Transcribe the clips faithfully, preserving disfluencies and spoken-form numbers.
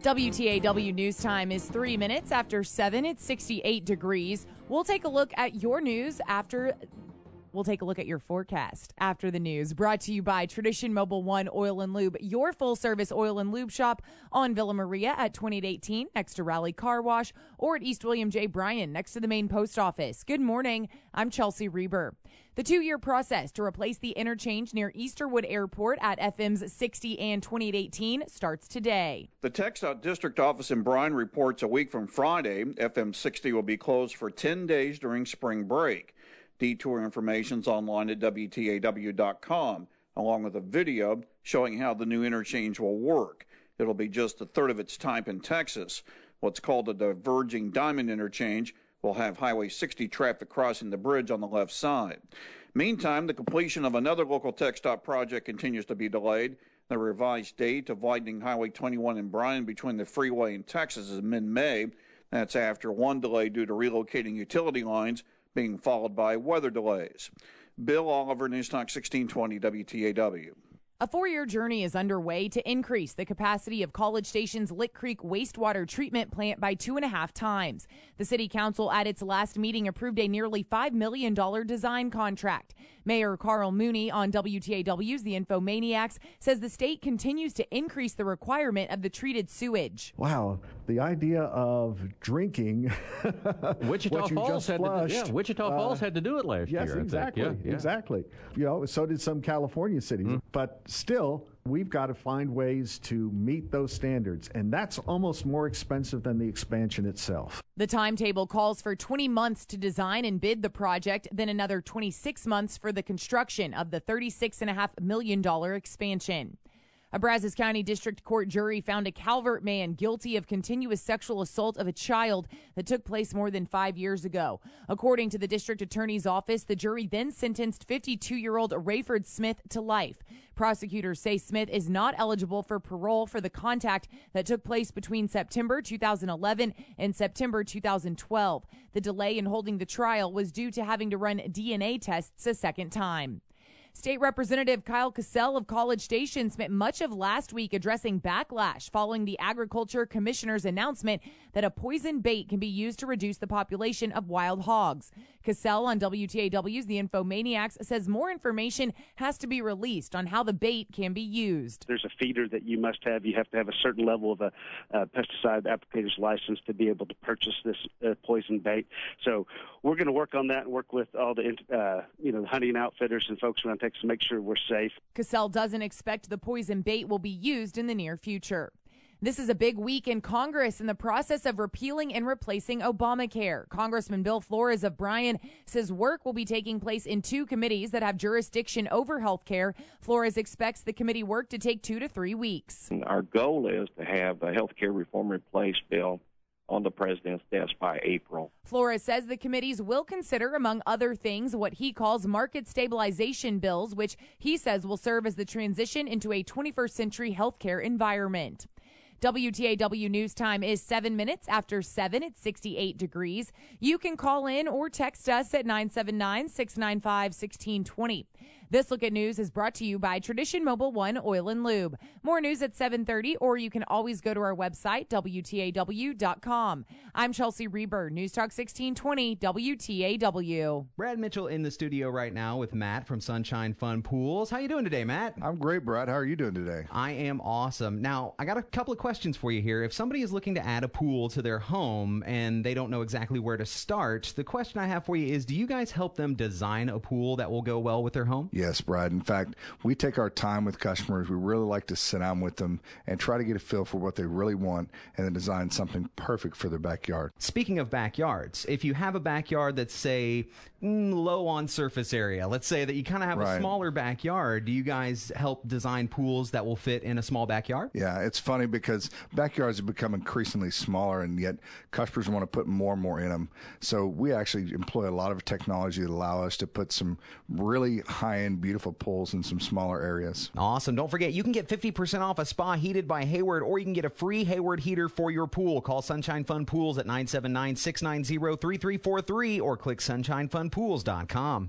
W T A W News Time is three minutes after seven. It's sixty-eight degrees. We'll take a look at your news after... We'll take a look at your forecast after the news. Brought to you by Tradition Mobile One Oil and Lube, your full-service oil and lube shop on Villa Maria at twenty-eight eighteen next to Raleigh Car Wash, or at East William J. Bryan next to the main post office. Good morning. I'm Chelsea Reber. The two-year process to replace the interchange near Easterwood Airport at F Ms sixty and twenty-eight eighteen starts today. The TxDOT District Office in Bryan reports a week from Friday, F M sixty will be closed for ten days during spring break. Detour information is online at W T A W dot com, along with a video showing how the new interchange will work. It'll be just a third of its type in Texas. What's called a diverging diamond interchange will have Highway sixty traffic crossing the bridge on the left side. Meantime, the completion of another local TxDOT project continues to be delayed. The revised date of widening Highway twenty-one in Bryan between the freeway and Texas is mid-May. That's after one delay due to relocating utility lines, being followed by weather delays. Bill Oliver, News Talk sixteen twenty W T A W. A four-year journey is underway to increase the capacity of College Station's Lick Creek wastewater treatment plant by two and a half times. The City Council at its last meeting approved a nearly five million dollars design contract. Mayor Carl Mooney on W T A W's The Infomaniacs says the state continues to increase the requirement of the treated sewage. Wow, the idea of drinking Wichita what you Falls just had flushed, to, yeah, Wichita uh, Falls had to do it last yes, year. Yes, exactly, yeah, yeah. exactly. You know, so did some California cities. Mm. But still, we've got to find ways to meet those standards, and that's almost more expensive than the expansion itself. The timetable calls for twenty months to design and bid the project, then another twenty-six months for the construction of the thirty-six point five million dollars expansion. A Brazos County District Court jury found a Calvert man guilty of continuous sexual assault of a child that took place more than five years ago. According to the district attorney's office, the jury then sentenced fifty-two-year-old Rayford Smith to life. Prosecutors say Smith is not eligible for parole for the contact that took place between September two thousand eleven and September two thousand twelve. The delay in holding the trial was due to having to run D N A tests a second time. State Representative Kyle Cassell of College Station spent much of last week addressing backlash following the Agriculture Commissioner's announcement that a poison bait can be used to reduce the population of wild hogs. Cassell on W T A W's The Infomaniacs says more information has to be released on how the bait can be used. There's a feeder that you must have. You have to have a certain level of a uh, pesticide applicator's license to be able to purchase this uh, poison bait. So we're going to work on that and work with all the uh, you know the hunting outfitters and folks around Texas to make sure we're safe. Cassell doesn't expect the poison bait will be used in the near future. This is a big week in Congress in the process of repealing and replacing Obamacare. Congressman Bill Flores of Bryan says work will be taking place in two committees that have jurisdiction over health care. Flores expects the committee work to take two to three weeks. Our goal is to have a health care reform replace bill on the president's desk by April. Flores says the committees will consider, among other things, what he calls market stabilization bills, which he says will serve as the transition into a twenty-first century healthcare environment. W T A W News Time is seven minutes after seven. It's sixty-eight degrees. You can call in or text us at nine seven nine, six nine five, one six two zero. This Look at News is brought to you by Tradition Mobile One Oil and Lube. More news at seven thirty, or you can always go to our website, W T A W dot com. I'm Chelsea Reber, News Talk sixteen twenty W T A W. Brad Mitchell in the studio right now with Matt from Sunshine Fun Pools. How you doing today, Matt? I'm great, Brad. How are you doing today? I am awesome. Now, I got a couple of questions for you here. If somebody is looking to add a pool to their home and they don't know exactly where to start, the question I have for you is, do you guys help them design a pool that will go well with their home? Yes, Brad. In fact, we take our time with customers. We really like to sit down with them and try to get a feel for what they really want and then design something perfect for their backyard. Speaking of backyards, if you have a backyard that's, say, low on surface area, let's say that you kind of have right. a smaller backyard, do you guys help design pools that will fit in a small backyard? Yeah, it's funny because backyards have become increasingly smaller, and yet customers want to put more and more in them. So we actually employ a lot of technology that allow us to put some really high-end, beautiful pools in some smaller areas. Awesome. Don't forget, you can get fifty percent off a spa heated by Hayward, or you can get a free Hayward heater for your pool. Call Sunshine Fun Pools at nine seven nine, six nine zero, three three four three or click sunshine fun pools dot com.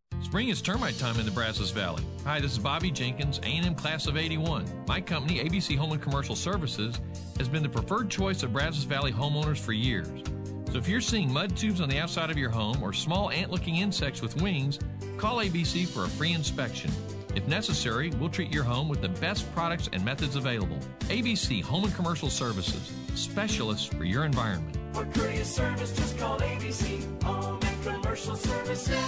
Spring is termite time in the Brazos Valley. Hi, this is Bobby Jenkins, A and M Class of eighty-one. My company, A B C Home and Commercial Services, has been the preferred choice of Brazos Valley homeowners for years. So if you're seeing mud tubes on the outside of your home or small ant-looking insects with wings, call A B C for a free inspection. If necessary, we'll treat your home with the best products and methods available. A B C Home and Commercial Services, specialists for your environment. For courteous service, just call A B C Home and Commercial Services.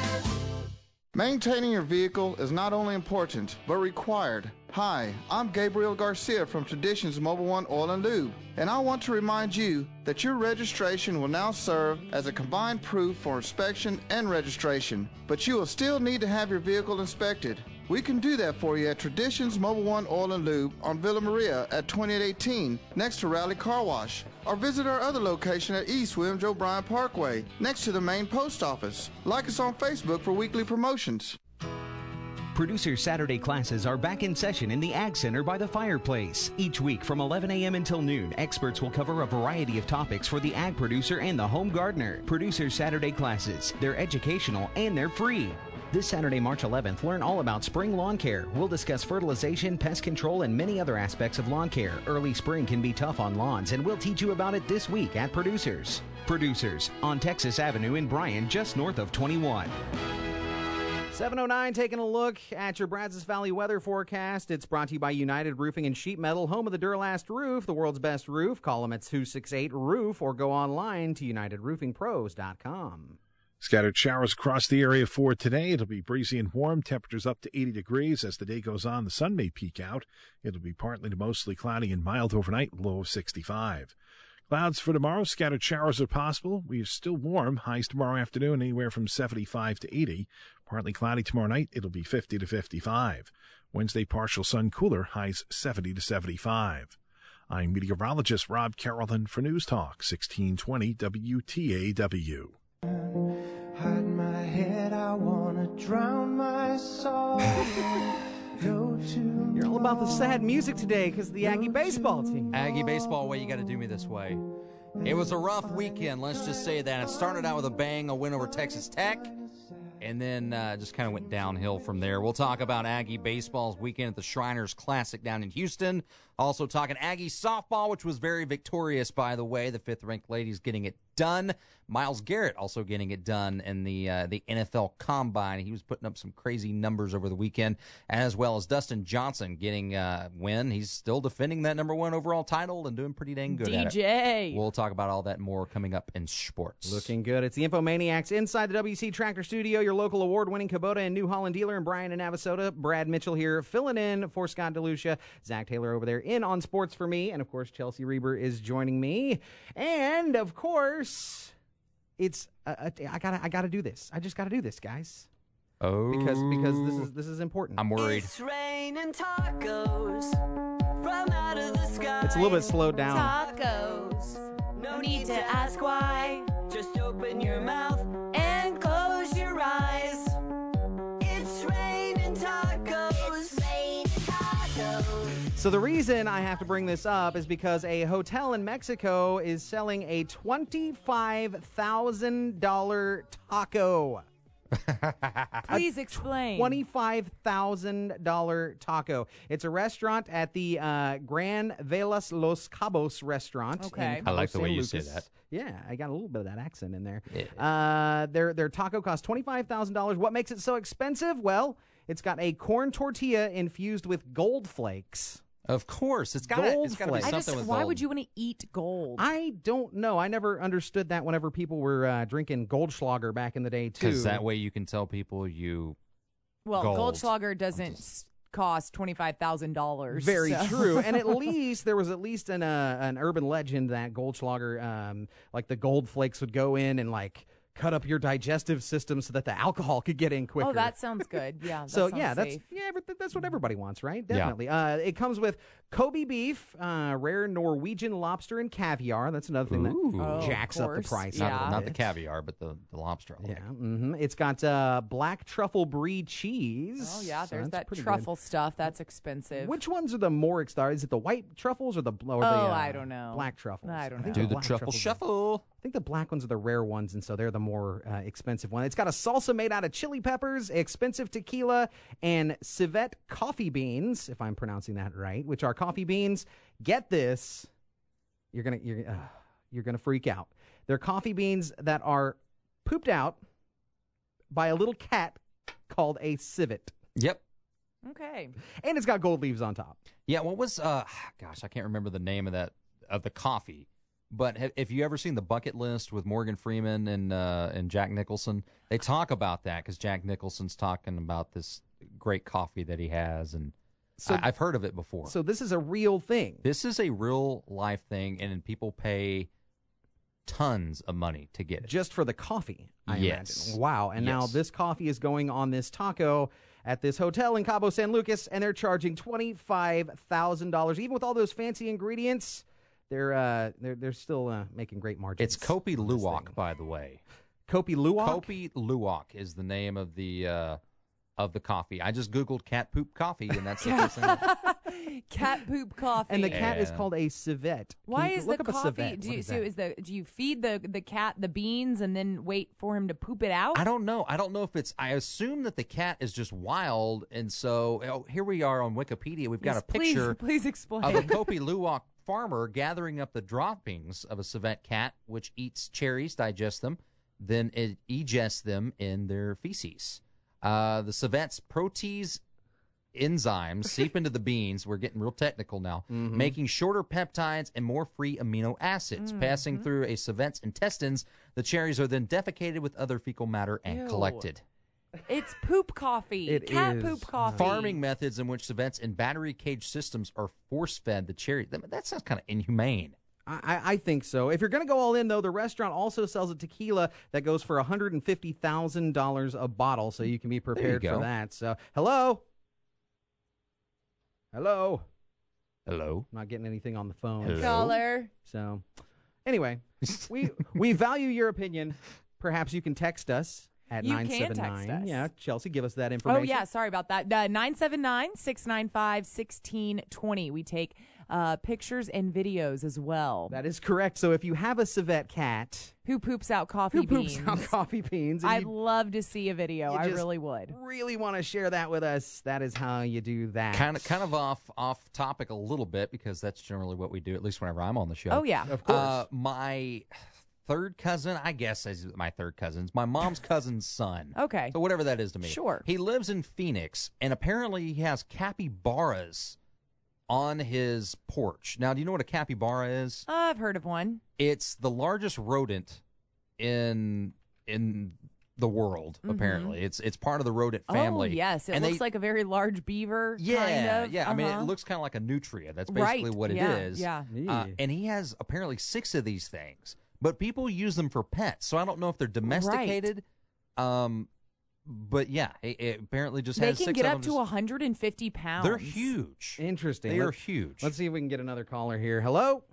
Maintaining your vehicle is not only important, but required. Hi, I'm Gabriel Garcia from Traditions Mobile One Oil and Lube, and I want to remind you that your registration will now serve as a combined proof for inspection and registration, but you will still need to have your vehicle inspected. We can do that for you at Traditions Mobile One Oil and Lube on Villa Maria at twenty-eight eighteen next to Raleigh Car Wash, or visit our other location at East William Joe Bryan Parkway next to the main post office. Like us on Facebook for weekly promotions. Producer Saturday classes are back in session in the Ag Center by the fireplace. Each week from eleven a.m. until noon, experts will cover a variety of topics for the ag producer and the home gardener. Producer Saturday classes, they're educational and they're free. This Saturday, March eleventh, learn all about spring lawn care. We'll discuss fertilization, pest control, and many other aspects of lawn care. Early spring can be tough on lawns, and we'll teach you about it this week at Producers. Producers, on Texas Avenue in Bryan, just north of twenty-one. seven oh nine, taking a look at your Brazos Valley weather forecast. It's brought to you by United Roofing and Sheet Metal, home of the Duralast roof, the world's best roof. Call them at two six eight roof or go online to united roofing pros dot com. Scattered showers across the area for today. It'll be breezy and warm. Temperatures up to eighty degrees. As the day goes on, the sun may peek out. It'll be partly to mostly cloudy and mild overnight, low of sixty-five. Clouds for tomorrow. Scattered showers are possible. We're still warm. Highs tomorrow afternoon anywhere from seventy-five to eighty. Partly cloudy tomorrow night. It'll be fifty to fifty-five. Wednesday, partial sun, cooler. Highs seventy to seventy-five. I'm meteorologist Rob Carolyn for News Talk sixteen twenty W T A W. Hide my head, I wanna drown my soul. Go to You're all about the sad music today because the Aggie baseball team. Aggie baseball way, you got to do me this way. It was a rough weekend, let's just say that. It started out with a bang, a win over Texas Tech, and then uh, just kind of went downhill from there. We'll talk about Aggie baseball's weekend at the Shriners Classic down in Houston. Also talking Aggie softball, which was very victorious, by the way. The fifth-ranked ladies getting it done. Myles Garrett also getting it done in the uh, the N F L Combine. He was putting up some crazy numbers over the weekend, as well as Dustin Johnson getting a uh, win. He's still defending that number one overall title and doing pretty dang good D J. at it. D J. We'll talk about all that more coming up in sports. Looking good. It's the Infomaniacs inside the W C Tractor Studio, your local award-winning Kubota and New Holland dealer in Bryan and Navasota. Brad Mitchell here filling in for Scott DeLucia. Zach Taylor over there in on sports for me. And, of course, Chelsea Reber is joining me. And, of course, it's uh, I gotta I gotta do this. I just gotta do this, guys. Oh, because because this is this is important. I'm worried. It's raining tacos from out of the sky. It's a little bit slowed down. Tacos. No need to ask why. Just open your mouth and close your eyes. It's raining tacos. It's raining tacos. So the reason I have to bring this up is because a hotel in Mexico is selling a twenty-five thousand dollars taco. Please explain. twenty-five thousand dollars taco. It's a restaurant at the uh, Gran Velas Los Cabos restaurant. Okay. in I like the Cabo way San you say Lucas. that. Yeah, I got a little bit of that accent in there. Yeah. Uh, their, their taco costs twenty-five thousand dollars. What makes it so expensive? Well, it's got a corn tortilla infused with gold flakes. Of course. It's got to Gold it's gotta be flakes. I something just, with why gold. would you want to eat gold? I don't know. I never understood that whenever people were uh, drinking Goldschlager back in the day, too. Because that way you can tell people you... well, gold. Goldschlager doesn't s cost twenty-five thousand dollars. Very so. true. And at least there was at least an uh, an urban legend that Goldschlager, um, like the gold flakes would go in and like cut up your digestive system so that the alcohol could get in quicker. Oh, that sounds good. Yeah. That so sounds yeah, that's safe. yeah, every- that's what everybody wants, right? Definitely. Uh, it comes with Kobe beef, uh, rare Norwegian lobster, and caviar. That's another thing Ooh. that Oh, jacks of up the course. price. Yeah. of Not, it. not the caviar, but the, the lobster. I Yeah, like. hmm it's got uh, black truffle brie cheese. Oh, yeah. So There's that's that pretty good. truffle stuff. That's expensive. Which ones are the more exciting? Is it the white truffles or the or the Oh, uh, I don't know. black truffles? I don't think know. Do the black truffle truffles are- shuffle. think the black ones are the rare ones, and so they're the more uh, expensive one. It's got a salsa made out of chili peppers, expensive tequila, and civet coffee beans, if I'm pronouncing that right, which are coffee beans. Get this, you're gonna you're uh, you're gonna freak out. They're coffee beans that are pooped out by a little cat called a civet. Yep. Okay. And it's got gold leaves on top. Yeah. What was? Uh, gosh, I can't remember the name of that of the coffee. But have, have you ever seen The Bucket List with Morgan Freeman and uh, and Jack Nicholson? They talk about that because Jack Nicholson's talking about this great coffee that he has, and So- I, I've heard of it before. So this is a real thing. This is a real life thing, and people pay tons of money to get it. Just for the coffee, I Yes. imagine. Wow. And now Yes. this coffee is going on this taco at this hotel in Cabo San Lucas, and they're charging twenty-five thousand dollars. Even with all those fancy ingredients, they're uh, they're they're still uh, making great margins. It's Kopi Luwak, by the way. Kopi Luwak? Kopi Luwak is the name of the uh, of the coffee. I just Googled cat poop coffee, and that's the first thing. Cat poop coffee. And the cat is Yeah. called a civet. Can Why you is look the up a coffee? civet? Do What you, is so that? is the do you feed the the cat the beans and then wait for him to poop it out? I don't know. I don't know if it's. I assume that the cat is just wild, and so oh, here we are on Wikipedia. We've got Yes, a picture Please, please explain. of a Kopi Luwak farmer gathering up the droppings of a civet cat, which eats cherries, digests them, then it egests them in their feces. Uh, the civet's protease enzymes seep into the beans. We're getting real technical now, Mm-hmm. making shorter peptides and more free amino acids. Mm-hmm. Passing through a civet's intestines, the cherries are then defecated with other fecal matter and Ew. collected. It's poop coffee. It cat is. poop coffee. Farming methods in which civets and battery cage systems are force-fed the cherry. That, that sounds kind of inhumane. I, I I think so. If you're going to go all in, though, the restaurant also sells a tequila that goes for one hundred fifty thousand dollars a bottle, so you can be prepared go. for that. So, hello? Hello? Hello? I'm not getting anything on the phone. Hello? Caller. So, anyway, we we value your opinion. Perhaps you can text us at You nine can seven text nine. us. Yeah, Chelsea, give us that Oh, information. yeah. Sorry about that. Uh, nine seven nine, six nine five, one six two zero. We take uh, pictures and videos as well. That is correct. So if you have a civet cat Who poops out coffee who beans? poops out coffee beans, and I'd you love to see a video. you I just really would. really want to share that with us, that is how you do that. Kind of, kind of off off topic a little bit because that's generally what we do. At least whenever I'm on the show. Oh, yeah. Of course. Uh, my third cousin, I guess is my third cousin's my mom's cousin's son. Okay. So whatever that is to me. Sure. He lives in Phoenix, and apparently he has capybaras on his porch. Now, do you know what a capybara is? I've heard of one. It's the largest rodent in in the world. Apparently, it's it's part of the rodent family. Oh, yes. It And looks they- like a very large beaver. Yeah, kind of. yeah. I mean, it Uh-huh. looks kind of like a nutria. That's basically Right, what it yeah, is. yeah. Uh, and he has apparently six of these things, but people use them for pets. So I don't know if they're domesticated. Um, but yeah, it, it apparently just They has can six get of up them to just- one hundred fifty pounds. They're huge. Interesting. They are Let's- huge. Let's see if we can get another caller here. Hello?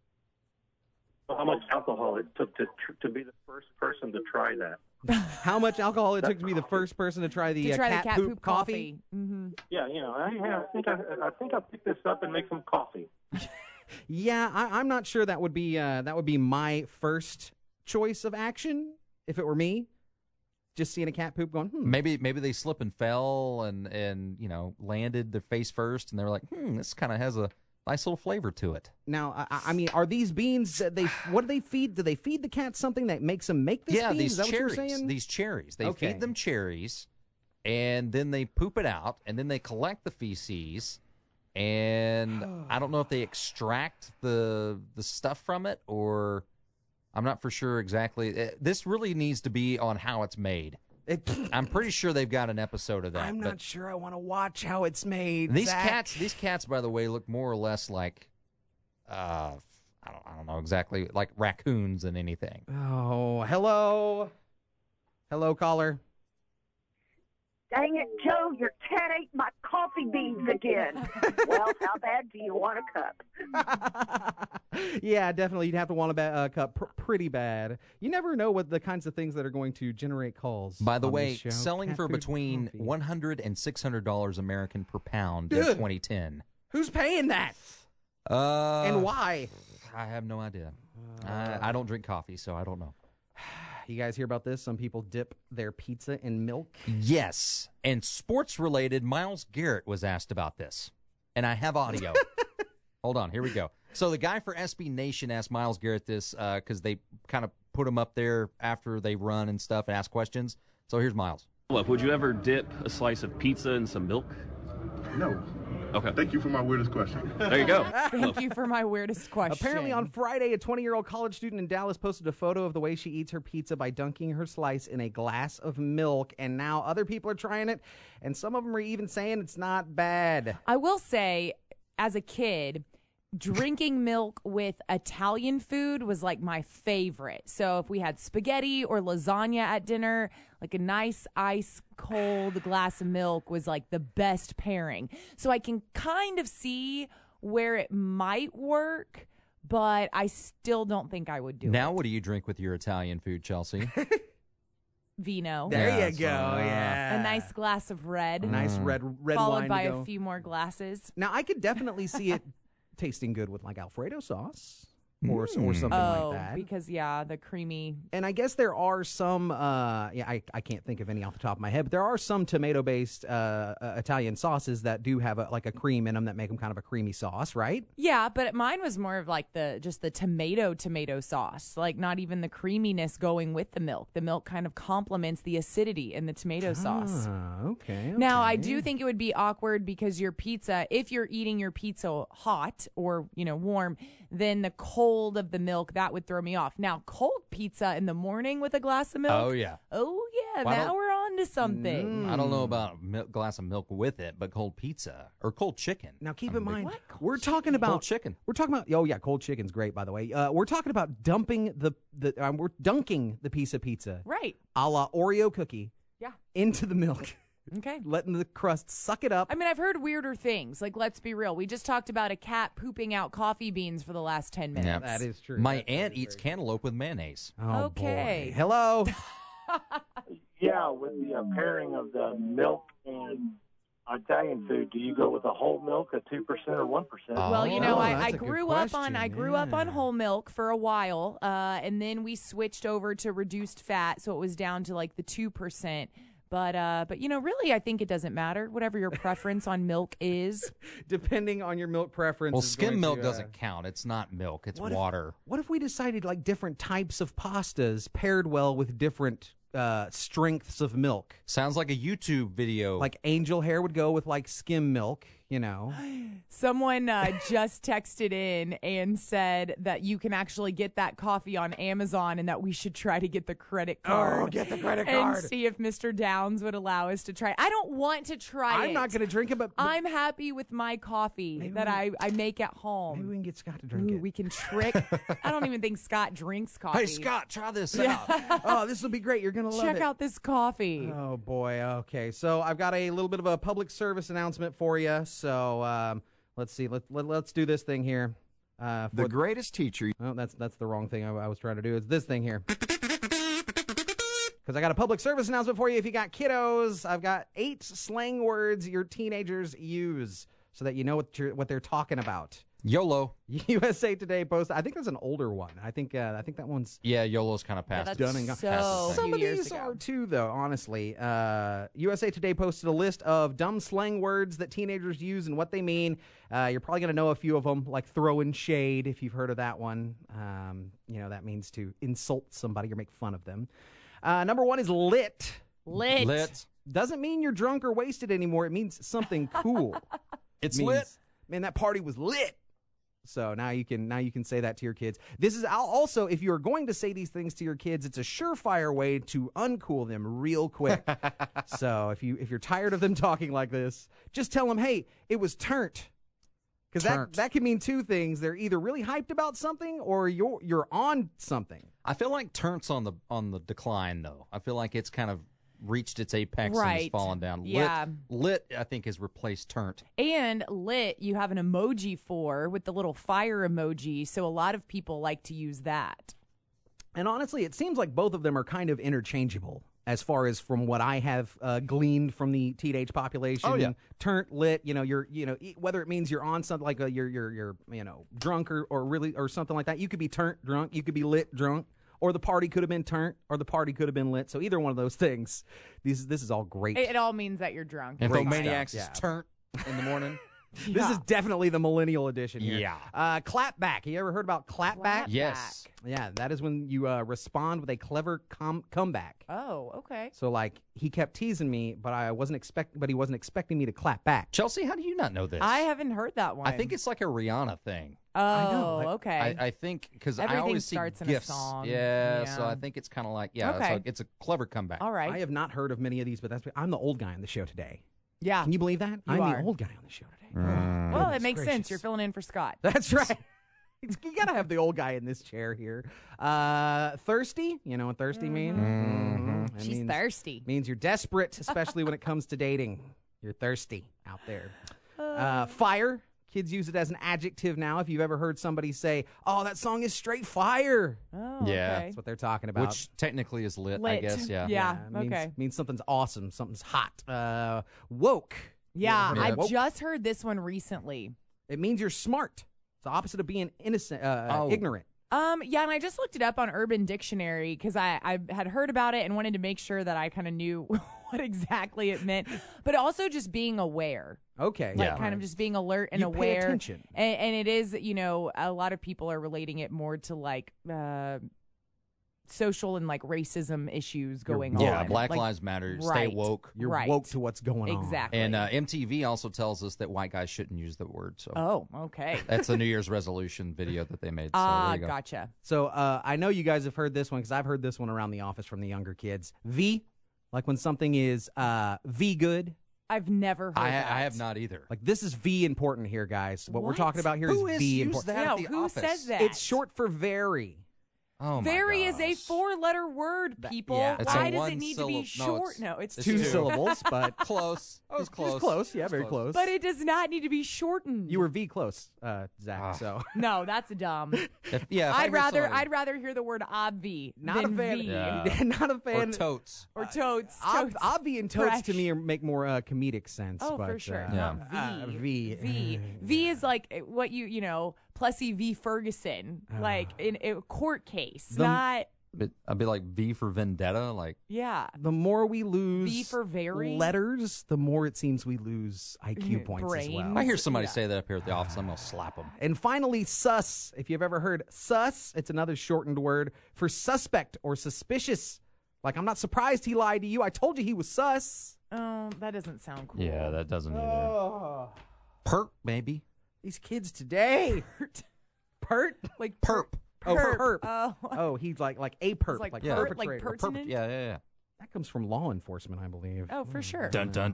How much alcohol it took to tr- to be the first person to try that? How much alcohol it took to be the first person to try the, To uh, try cat, the cat poop, poop coffee? Mm-hmm. Yeah, you know, I, yeah, I think I, I think I'll pick this up and make some coffee. Yeah, I, I'm not sure that would be uh, that would be my first choice of action if it were me. Just seeing a cat poop, going, hmm. Maybe maybe they slip and fell and and you know landed their face first, and they were like, hmm, this kind of has a nice little flavor to it. Now, I, I mean, are these beans that they? What do they feed? Do they feed the cat something that makes them make this yeah, bean? these Is that cherries. what you're saying? These cherries. They Okay. feed them cherries, and then they poop it out, and then they collect the feces, and I don't know if they extract the the stuff from it, or I'm not for sure exactly. Uh, This really needs to be on how it's made. I'm pretty sure they've got an episode of that. I'm but not sure I want to watch how it's made. These Zach. cats, these cats, by the way, look more or less like, uh, I don't, I don't know exactly, like raccoons than anything. Oh, hello, hello, caller. Dang it, Joe, your cat ate my coffee beans again. Well, how bad do you want a cup? Yeah, definitely. You'd have to want a ba- uh, cup pr- pretty bad. You never know what the kinds of things that are going to generate calls. By the on way, this show. selling Cat for food between coffee. one hundred and six hundred dollars American per pound Ugh. in twenty ten. Who's paying that? Uh, and why? I have no idea. Uh, I, I don't drink coffee, so I don't know. You guys hear about this? Some people dip their pizza in milk. Yes. And sports related, Myles Garrett was asked about this. And I have audio. Hold on. Here we go. So the guy for S B Nation asked Myles Garrett this because uh, they kind of put him up there after they run and stuff and ask questions. So here's Myles. Look, would you ever dip a slice of pizza in some milk? No. Okay. Thank you for my weirdest question. There you go. Thank you for my weirdest question. Apparently on Friday, a twenty-year-old college student in Dallas posted a photo of the way she eats her pizza by dunking her slice in a glass of milk, and now other people are trying it, and some of them are even saying it's not bad. I will say, as a kid, drinking milk with Italian food was like my favorite. So if we had spaghetti or lasagna at dinner, like a nice ice cold glass of milk was like the best pairing. So I can kind of see where it might work, but I still don't think I would do now, it. what do you drink with your Italian food, Chelsea? Vino. There Yeah, you go. so, uh, yeah. A nice glass of red. A nice Mm. red red followed wine by to go. a few more glasses. Now I could definitely see it tasting good with like Alfredo sauce or or something oh, like that. because yeah, the creamy. And I guess there are some, uh, yeah, I, I can't think of any off the top of my head, but there are some tomato-based uh, uh, Italian sauces that do have a, like a cream in them that make them kind of a creamy sauce, right? Yeah, but mine was more of like the just the tomato tomato sauce, like not even the creaminess going with the milk. The milk kind of complements the acidity in the tomato sauce. Ah, okay, Now, I okay. do think it would be awkward because your pizza, if you're eating your pizza hot or, you know, warm, then the cold of the milk, that would throw me off. Now, cold pizza in the morning with a glass of milk. Oh, yeah. Oh, yeah. Why now don't- we're on to something. I don't know about a milk, glass of milk with it, but cold pizza or cold chicken. Now, keep I'm in a big- mind, What? we're talking about Cold chicken. We're talking about oh yeah, cold chicken's great by the way. Uh, we're talking about dumping the the um, we're dunking the piece of pizza, Right. a la Oreo cookie, Yeah. into the milk, Okay. letting the crust suck it up. I mean, I've heard weirder things. Like, let's be real. We just talked about a cat pooping out coffee beans for the last ten minutes. Yeah. That is true. My That's aunt very, eats very cantaloupe with mayonnaise. Oh, Okay. boy. Hello. Yeah, with the uh, pairing of the milk and Italian food, do you go with a whole milk, a two percent or one percent? Well, you know, Oh, I, that's I a good grew up on question, I grew up on yeah. whole milk for a while, uh, and then we switched over to reduced fat, so it was down to like the two percent. But uh, but you know, really, I think it doesn't matter. Whatever your preference on milk is. Depending on your milk preference. Well, is skim going milk to, uh, doesn't count. It's not milk. It's What if- water. What if we decided like different types of pastas paired well with different uh, strengths of milk? Sounds like a YouTube video. Like angel hair would go with like skim milk, you know. Someone uh, just texted in and said that you can actually get that coffee on Amazon and that we should try to get the credit card. Oh, get the credit and card. see if Mister Downs would allow us to try. I don't want to try it. I'm not going to drink it, but, but I'm happy with my coffee Maybe that we- I, I make at home. maybe we can get Scott to drink Ooh, it. we can trick. I don't even think Scott drinks coffee. hey, Scott, try this Yeah. out. Oh, this will be great. You're going to love Check it. out this coffee. Oh, boy. Okay. So I've got a little bit of a public service announcement for you. So um, let's see. Let, let, let's do this thing here. Uh, for The greatest teacher. Oh, that's that's the wrong thing I, I was trying to do. It's this thing here. Because I got a public service announcement for you. If you got kiddos, I've got eight slang words your teenagers use so that you know what you're, what they're talking about. YOLO. U S A Today posted. I think there's an older one. I think uh, I think that one's Yeah, YOLO's kind of Yeah, past that's done and gone. so Some few of years these ago. are too, though. Honestly, uh, U S A Today posted a list of dumb slang words that teenagers use and what they mean. Uh, you're probably going to know a few of them, like throwing shade, if you've heard of that one. Um, you know that means to insult somebody or make fun of them. Uh, number one is lit. Lit. Lit. Doesn't mean you're drunk or wasted anymore. It means something cool. It's means, lit. Man, that party was lit. So now you can now you can say that to your kids. This is I'll also, if you're going to say these things to your kids, it's a surefire way to uncool them real quick. So if you if you're tired of them talking like this, just tell them, hey, it was turnt. Because that, Turnt. that can mean two things. They're either really hyped about something or you're you're on something. I feel like turnt's on the on the decline though. I feel like it's kind of reached its apex and Right. is fallen down. Yeah. Lit, lit, I think, has replaced turnt. And lit, you have an emoji for with the little fire emoji. So a lot of people like to use that. And honestly, it seems like both of them are kind of interchangeable. as far as from what I have uh, gleaned from the teenage population. Oh, yeah. Turnt, lit, you know, you're, you know, e- whether it means you're on something like a, you're, you're, you're, you know, drunk or, or really, or something like that. You could be turnt drunk, you could be lit drunk, or the party could have been turnt, or the party could have been lit. So either one of those things, this, this is all great. It, it all means that you're drunk. And Great Maniacs stuff, is yeah. turnt in the morning. This Yeah. is definitely the millennial edition here. Yeah. Uh, clapback. You ever heard about clapback? Clapback. Yes. Yeah, that is when you uh, respond with a clever com- comeback. Oh, okay. So, like, he kept teasing me, but I wasn't expect, but he wasn't expecting me to clap back. Chelsea, how do you not know this? I haven't heard that one. I think it's like a Rihanna thing. Oh, I know, like, okay. I, I think because I Everything always see starts in a gifts. song. Yeah, so Yeah. I think it's kind of like yeah, Okay. it's, a, it's a clever comeback. all right. I have not heard of many of these, but that's I'm the old guy on the show today. yeah. Can you believe that? I'm are. the old guy on the show today. Mm. Well, it Goodness makes sense. gracious. You're filling in for Scott. That's right. You gotta have the old guy in this chair here. Uh, thirsty. You know what thirsty means? Mhm. It She's means, thirsty. Means you're desperate, especially when it comes to dating. You're thirsty out there. Uh, fire. Kids use it as an adjective now. If you've ever heard somebody say, "Oh, that song is straight fire," Oh, Yeah. okay. that's what they're talking about. Which technically is lit, I Lit. guess. Yeah. Yeah. it means, okay. means something's awesome, something's hot. Uh, woke. Yeah, You ever heard I of woke? just heard this one recently. It means you're smart. It's the opposite of being innocent, uh, Oh. ignorant. Um, yeah, and I just looked it up on Urban Dictionary because I, I had heard about it and wanted to make sure that I kind of knew what exactly it meant, but also just being aware. Okay. Like Yeah. kind of just being alert and You pay aware. attention. And, and it is, you know, a lot of people are relating it more to like uh, social and like racism issues You're going woke. on. Yeah, Black Like, Lives Matter. Stay right. woke. You're Right. woke to what's going on. Exactly. And uh, M T V also tells us that white guys shouldn't use the word. So Oh, okay. that's the New Year's resolution video that they made. So Ah, there you go. gotcha. So uh, I know you guys have heard this one because I've heard this one around the office from the younger kids. V, like when something is uh, V good. I've never heard I, that. I have not either. Like this is V important here, guys. What, we're What? talking about here Who is has V used important. that Yeah, at the who office? says that? It's short for very. Oh my Very is a gosh. four-letter word, That- people. yeah. It's Why a does one it need to be syllable- no, short? it's- No, it's, it's Two two. syllables, but Close. oh, He's close. Just close. Yeah, He's very close. But it does not need to be shortened. You were V close, uh, Zach. Ah. So No, that's dumb. If, yeah, if I I'd hear rather somebody- I'd rather hear the word obvi not than a fan. V. Yeah. Not a or fan. totes. Or totes. Ob- totes. Obvi and totes Fresh. to me are, make more uh, comedic sense. Oh, but, for sure. Uh, Yeah. Not uh, V. V. V. V is like what you, you know, Plessy v. Ferguson, like in a court case, The- not, But I'd be like V for Vendetta. Like yeah. The more we lose V for very? letters, the more it seems we lose I Q points as Brains. well. if I hear somebody Yeah. say that up here at the office, I'm gonna slap them. And finally, sus. If you've ever heard sus, it's another shortened word for suspect or suspicious. Like, I'm not surprised he lied to you. I told you he was sus. Oh, that doesn't sound cool. Yeah, that doesn't either. Oh, Perp, maybe. these kids today. Pert? Like Perp. Oh, perp. perp. Oh, Oh, he's like like a perp, like like, perp, like perpetrator. per- Pertinent? Yeah, yeah, yeah. That comes from law enforcement, I believe. oh, for sure. Dun dun.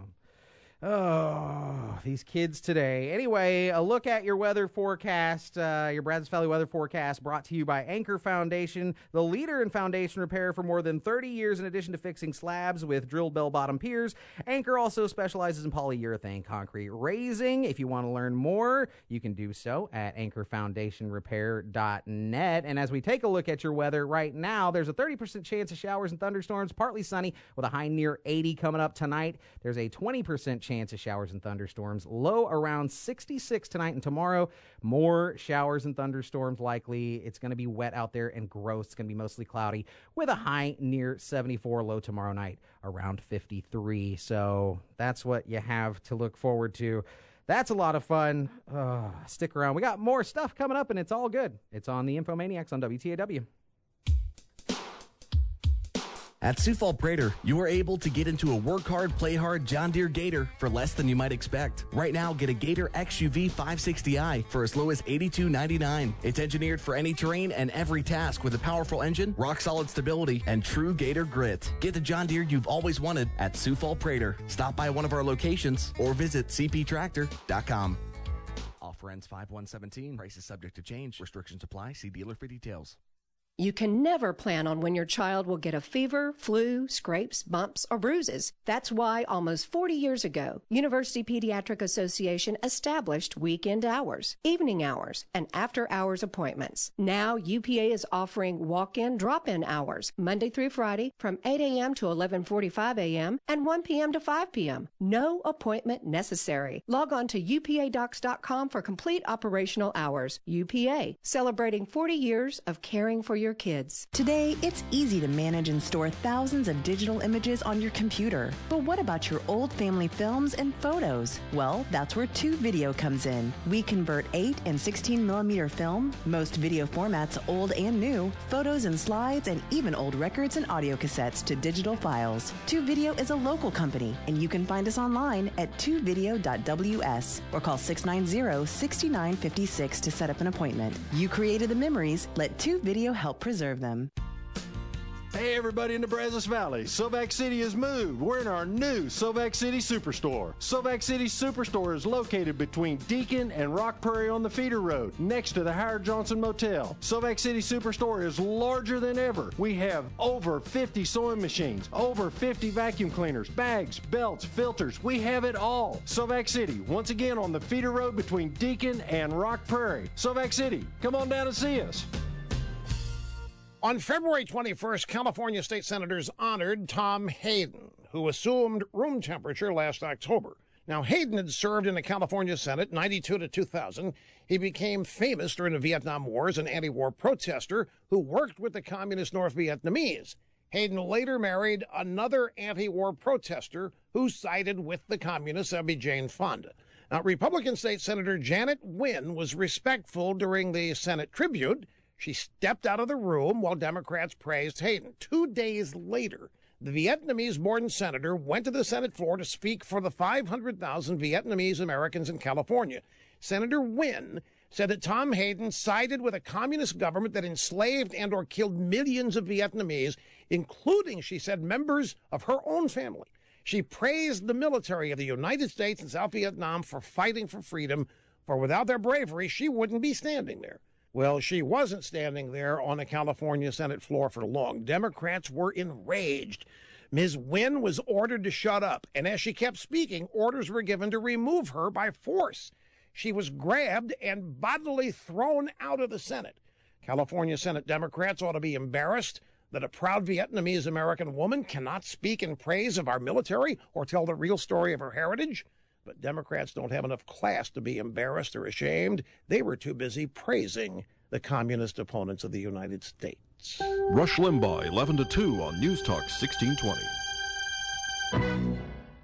Oh, these kids today. Anyway, a look at your weather forecast, uh, your Brazos Valley weather forecast brought to you by Anchor Foundation, the leader in foundation repair for more than thirty years in addition to fixing slabs with drilled bell-bottom piers. Anchor also specializes in polyurethane concrete raising. If you want to learn more, you can do so at anchor foundation repair dot net. And as we take a look at your weather right now, there's a thirty percent chance of showers and thunderstorms, partly sunny with a high near eighty coming up tonight. There's a twenty percent chance of showers and thunderstorms, low around sixty-six tonight and tomorrow. More showers and thunderstorms likely. It's going to be wet out there and gross. It's going to be mostly cloudy with a high near seventy-four, low tomorrow night around fifty-three. So that's what you have to look forward to. That's a lot of fun. Uh, stick around. We got more stuff coming up, and it's all good. It's on the Infomaniacs on W T A W. At Sioux Falls Prater, you are able to get into a work hard, play hard John Deere Gator for less than you might expect. Right now, get a Gator X U V five sixty i for as low as eighty-two ninety-nine. It's engineered for any terrain and every task with a powerful engine, rock solid stability, and true Gator grit. Get the John Deere you've always wanted at Sioux Falls Prater. Stop by one of our locations or visit c p tractor dot com. Offer ends five one seventeen. Prices subject to change. Restrictions apply. See dealer for details. You can never plan on when your child will get a fever, flu, scrapes, bumps, or bruises. That's why almost forty years ago, University Pediatric Association established weekend hours, evening hours, and after-hours appointments. Now, U P A is offering walk-in, drop-in hours, Monday through Friday from eight a.m. to eleven forty-five a.m. and one p.m. to five p.m. No appointment necessary. Log on to U P A docs dot com for complete operational hours. U P A, celebrating forty years of caring for your kids. Today, it's easy to manage and store thousands of digital images on your computer. But what about your old family films and photos? Well, that's where Two Video comes in. We convert eight and sixteen millimeter film, most video formats old and new, photos and slides, and even old records and audio cassettes to digital files. Two Video is a local company, and you can find us online at two video dot w s or call six nine zero, six nine five six to set up an appointment. You created the memories. Let Two Video help preserve them. Hey everybody in the Brazos Valley, Silvac City has moved. We're in our new Silvac City Superstore. Silvac City Superstore is located between Deacon and Rock Prairie on the feeder road, next to the Howard Johnson Motel. Silvac City Superstore is larger than ever. We have over fifty sewing machines, over fifty vacuum cleaners, bags, belts, filters. We have it all. Silvac City, once again on the feeder road between Deacon and Rock Prairie. Silvac City, come on down and see us. On February twenty-first, California state senators honored Tom Hayden, who assumed room temperature last October. Now, Hayden had served in the California Senate ninety-two to two thousand. He became famous during the Vietnam War as an anti-war protester who worked with the communist North Vietnamese. Hayden later married another anti-war protester who sided with the communists, that would be Jane Fonda. Now, Republican State Senator Janet Nguyen was respectful during the Senate tribute. She stepped out of the room while Democrats praised Hayden. Two days later, the Vietnamese-born senator went to the Senate floor to speak for the five hundred thousand Vietnamese Americans in California. Senator Nguyen said that Tom Hayden sided with a communist government that enslaved and or killed millions of Vietnamese, including, she said, members of her own family. She praised the military of the United States and South Vietnam for fighting for freedom, for without their bravery, she wouldn't be standing there. Well, she wasn't standing there on the California Senate floor for long. Democrats were enraged. Miz Nguyen was ordered to shut up, and as she kept speaking, orders were given to remove her by force. She was grabbed and bodily thrown out of the Senate. California Senate Democrats ought to be embarrassed that a proud Vietnamese American woman cannot speak in praise of our military or tell the real story of her heritage. But Democrats don't have enough class to be embarrassed or ashamed. They were too busy praising the communist opponents of the United States. Rush Limbaugh, eleven to two on News Talk sixteen twenty.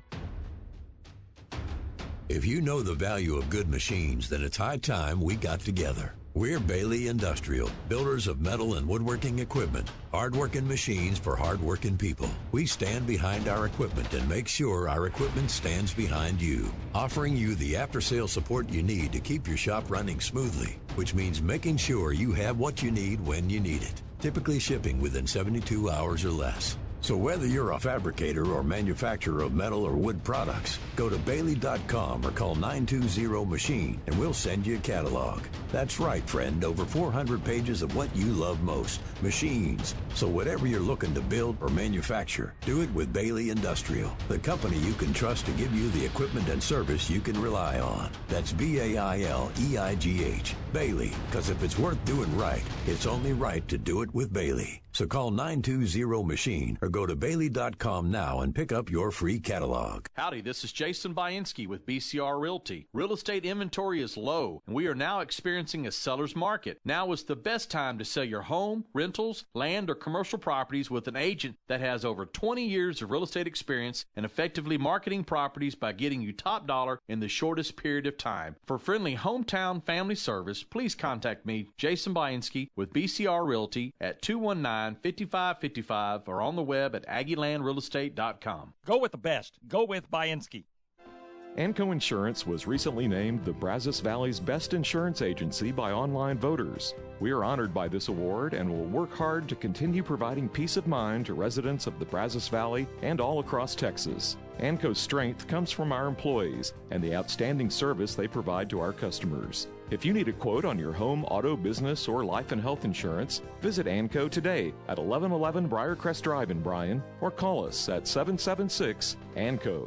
If you know the value of good machines, then it's high time we got together. We're Bailey Industrial, builders of metal and woodworking equipment, hard-working machines for hard-working people. We stand behind our equipment and make sure our equipment stands behind you, offering you the after-sale support you need to keep your shop running smoothly, which means making sure you have what you need when you need it, typically shipping within seventy-two hours or less. So whether you're a fabricator or manufacturer of metal or wood products, go to Bailey dot com or call nine two zero machine and we'll send you a catalog. That's right, friend, over four hundred pages of what you love most, machines. So whatever you're looking to build or manufacture, do it with Bailey Industrial, the company you can trust to give you the equipment and service you can rely on. That's B A I L E I G H, Bailey, because if it's worth doing right, it's only right to do it with Bailey. So call nine two zero machine or go to Bailey dot com now and pick up your free catalog. Howdy, this is Jason Bainski with B C R Realty. Real estate inventory is low, and we are now experiencing a seller's market. Now is the best time to sell your home, rentals, land, or commercial properties with an agent that has over twenty years of real estate experience and effectively marketing properties by getting you top dollar in the shortest period of time. For friendly hometown family service, please contact me, Jason Bainski, with B C R Realty at two one nine, five five five five or on the web at Aggie Land Real Estate dot com. Go with the best. Go with Bainski. Anco Insurance was recently named the Brazos Valley's best insurance agency by online voters. We are honored by this award and will work hard to continue providing peace of mind to residents of the Brazos Valley and all across Texas. Anco's strength comes from our employees and the outstanding service they provide to our customers. If you need a quote on your home, auto, business, or life and health insurance, visit Anco today at eleven eleven Briarcrest Drive in Bryan or call us at seven seven six ANCO.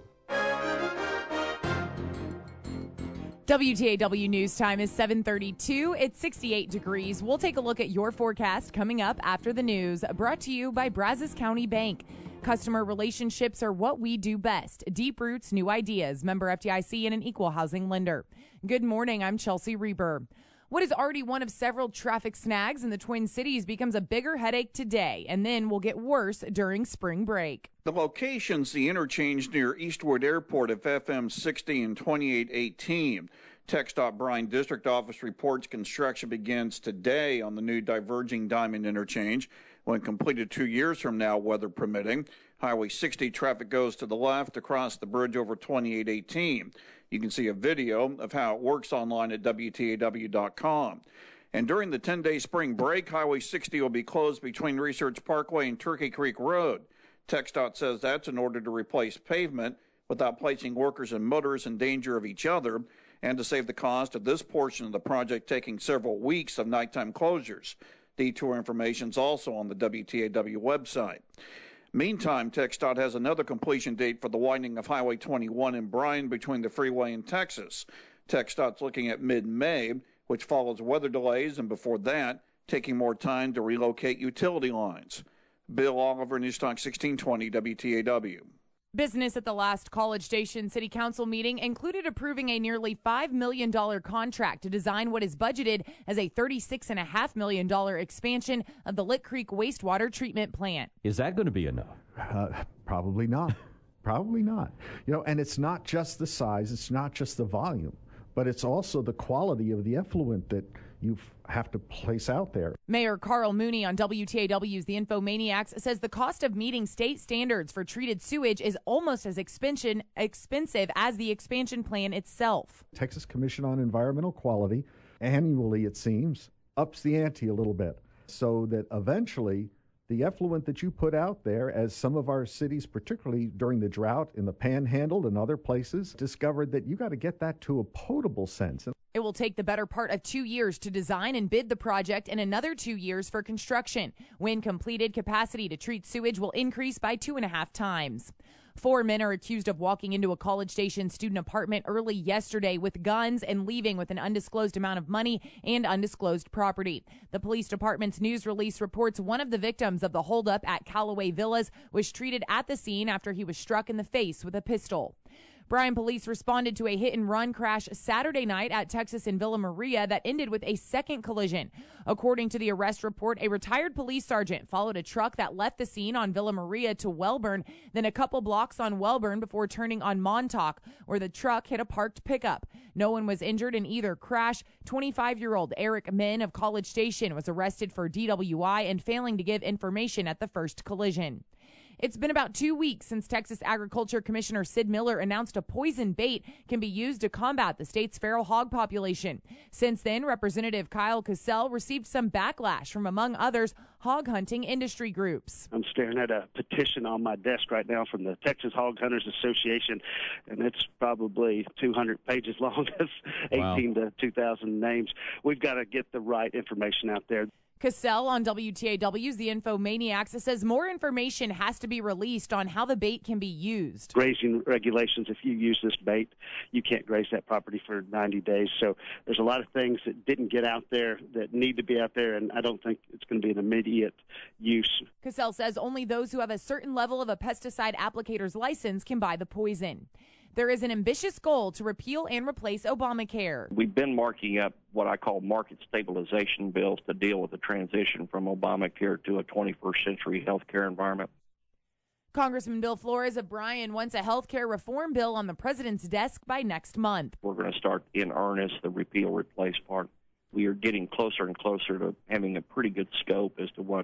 W T A W News Time is seven thirty-two. It's sixty-eight degrees. We'll take a look at your forecast coming up after the news. Brought to you by Brazos County Bank. Customer relationships are what we do best. Deep roots, new ideas. Member F D I C and an equal housing lender. Good morning. I'm Chelsea Reber. What is already one of several traffic snags in the Twin Cities becomes a bigger headache today, and then will get worse during spring break. The location's the interchange near Eastwood Airport of F M sixty and twenty-eight eighteen. TxDOT Bryan District Office reports construction begins today on the new diverging Diamond interchange. When completed two years from now, weather permitting, Highway sixty traffic goes to the left across the bridge over twenty-eight eighteen. You can see a video of how it works online at W T A W dot com. And during the ten-day spring break, Highway sixty will be closed between Research Parkway and Turkey Creek Road. TxDOT says that's in order to replace pavement without placing workers and motorists in danger of each other and to save the cost of this portion of the project taking several weeks of nighttime closures. Detour information is also on the W T A W website. Meantime, TxDOT has another completion date for the widening of Highway twenty-one in Bryan between the freeway and Texas. TxDOT's looking at mid-May, which follows weather delays, and before that, taking more time to relocate utility lines. Bill Oliver, News Talk sixteen twenty W T A W. Business at the last College Station City Council meeting included approving a nearly five million dollars contract to design what is budgeted as a thirty-six point five million dollars expansion of the Lick Creek wastewater treatment plant. Is that going to be enough? Uh, probably not. Probably not. You know, and it's not just the size, it's not just the volume, but it's also the quality of the effluent that you have to place out there. Mayor Carl Mooney on W T A W's The Infomaniacs says the cost of meeting state standards for treated sewage is almost as expension, expensive as the expansion plan itself. Texas Commission on Environmental Quality, annually it seems, ups the ante a little bit so that eventually the effluent that you put out there, as some of our cities, particularly during the drought in the Panhandle and other places, discovered that you got to get that to a potable sense. It will take the better part of two years to design and bid the project and another two years for construction. When completed, capacity to treat sewage will increase by two and a half times. Four men are accused of walking into a College Station student apartment early yesterday with guns and leaving with an undisclosed amount of money and undisclosed property. The police department's news release reports one of the victims of the holdup at Callaway Villas was treated at the scene after he was struck in the face with a pistol. Bryan police responded to a hit-and-run crash Saturday night at Texas in Villa Maria that ended with a second collision. According to the arrest report, a retired police sergeant followed a truck that left the scene on Villa Maria to Welburn, then a couple blocks on Welburn before turning on Montauk, where the truck hit a parked pickup. No one was injured in either crash. twenty-five-year-old Eric Min of College Station was arrested for D W I and failing to give information at the first collision. It's been about two weeks since Texas Agriculture Commissioner Sid Miller announced a poison bait can be used to combat the state's feral hog population. Since then, Representative Kyle Cassell received some backlash from, among others, hog hunting industry groups. I'm staring at a petition on my desk right now from the Texas Hog Hunters Association, and it's probably two hundred pages long. It's eighteen wow. to two thousand names. We've got to get the right information out there. Cassell on W T A W's The Infomaniacs says more information has to be released on how the bait can be used. Grazing regulations, if you use this bait, you can't graze that property for ninety days. So there's a lot of things that didn't get out there that need to be out there, and I don't think it's going to be an immediate use. Cassell says only those who have a certain level of a pesticide applicator's license can buy the poison. There is an ambitious goal to repeal and replace Obamacare. We've been marking up what I call market stabilization bills to deal with the transition from Obamacare to a twenty-first century health care environment. Congressman Bill Flores of Bryan wants a health care reform bill on the president's desk by next month. We're going to start in earnest the repeal replace part. We are getting closer and closer to having a pretty good scope as to what re-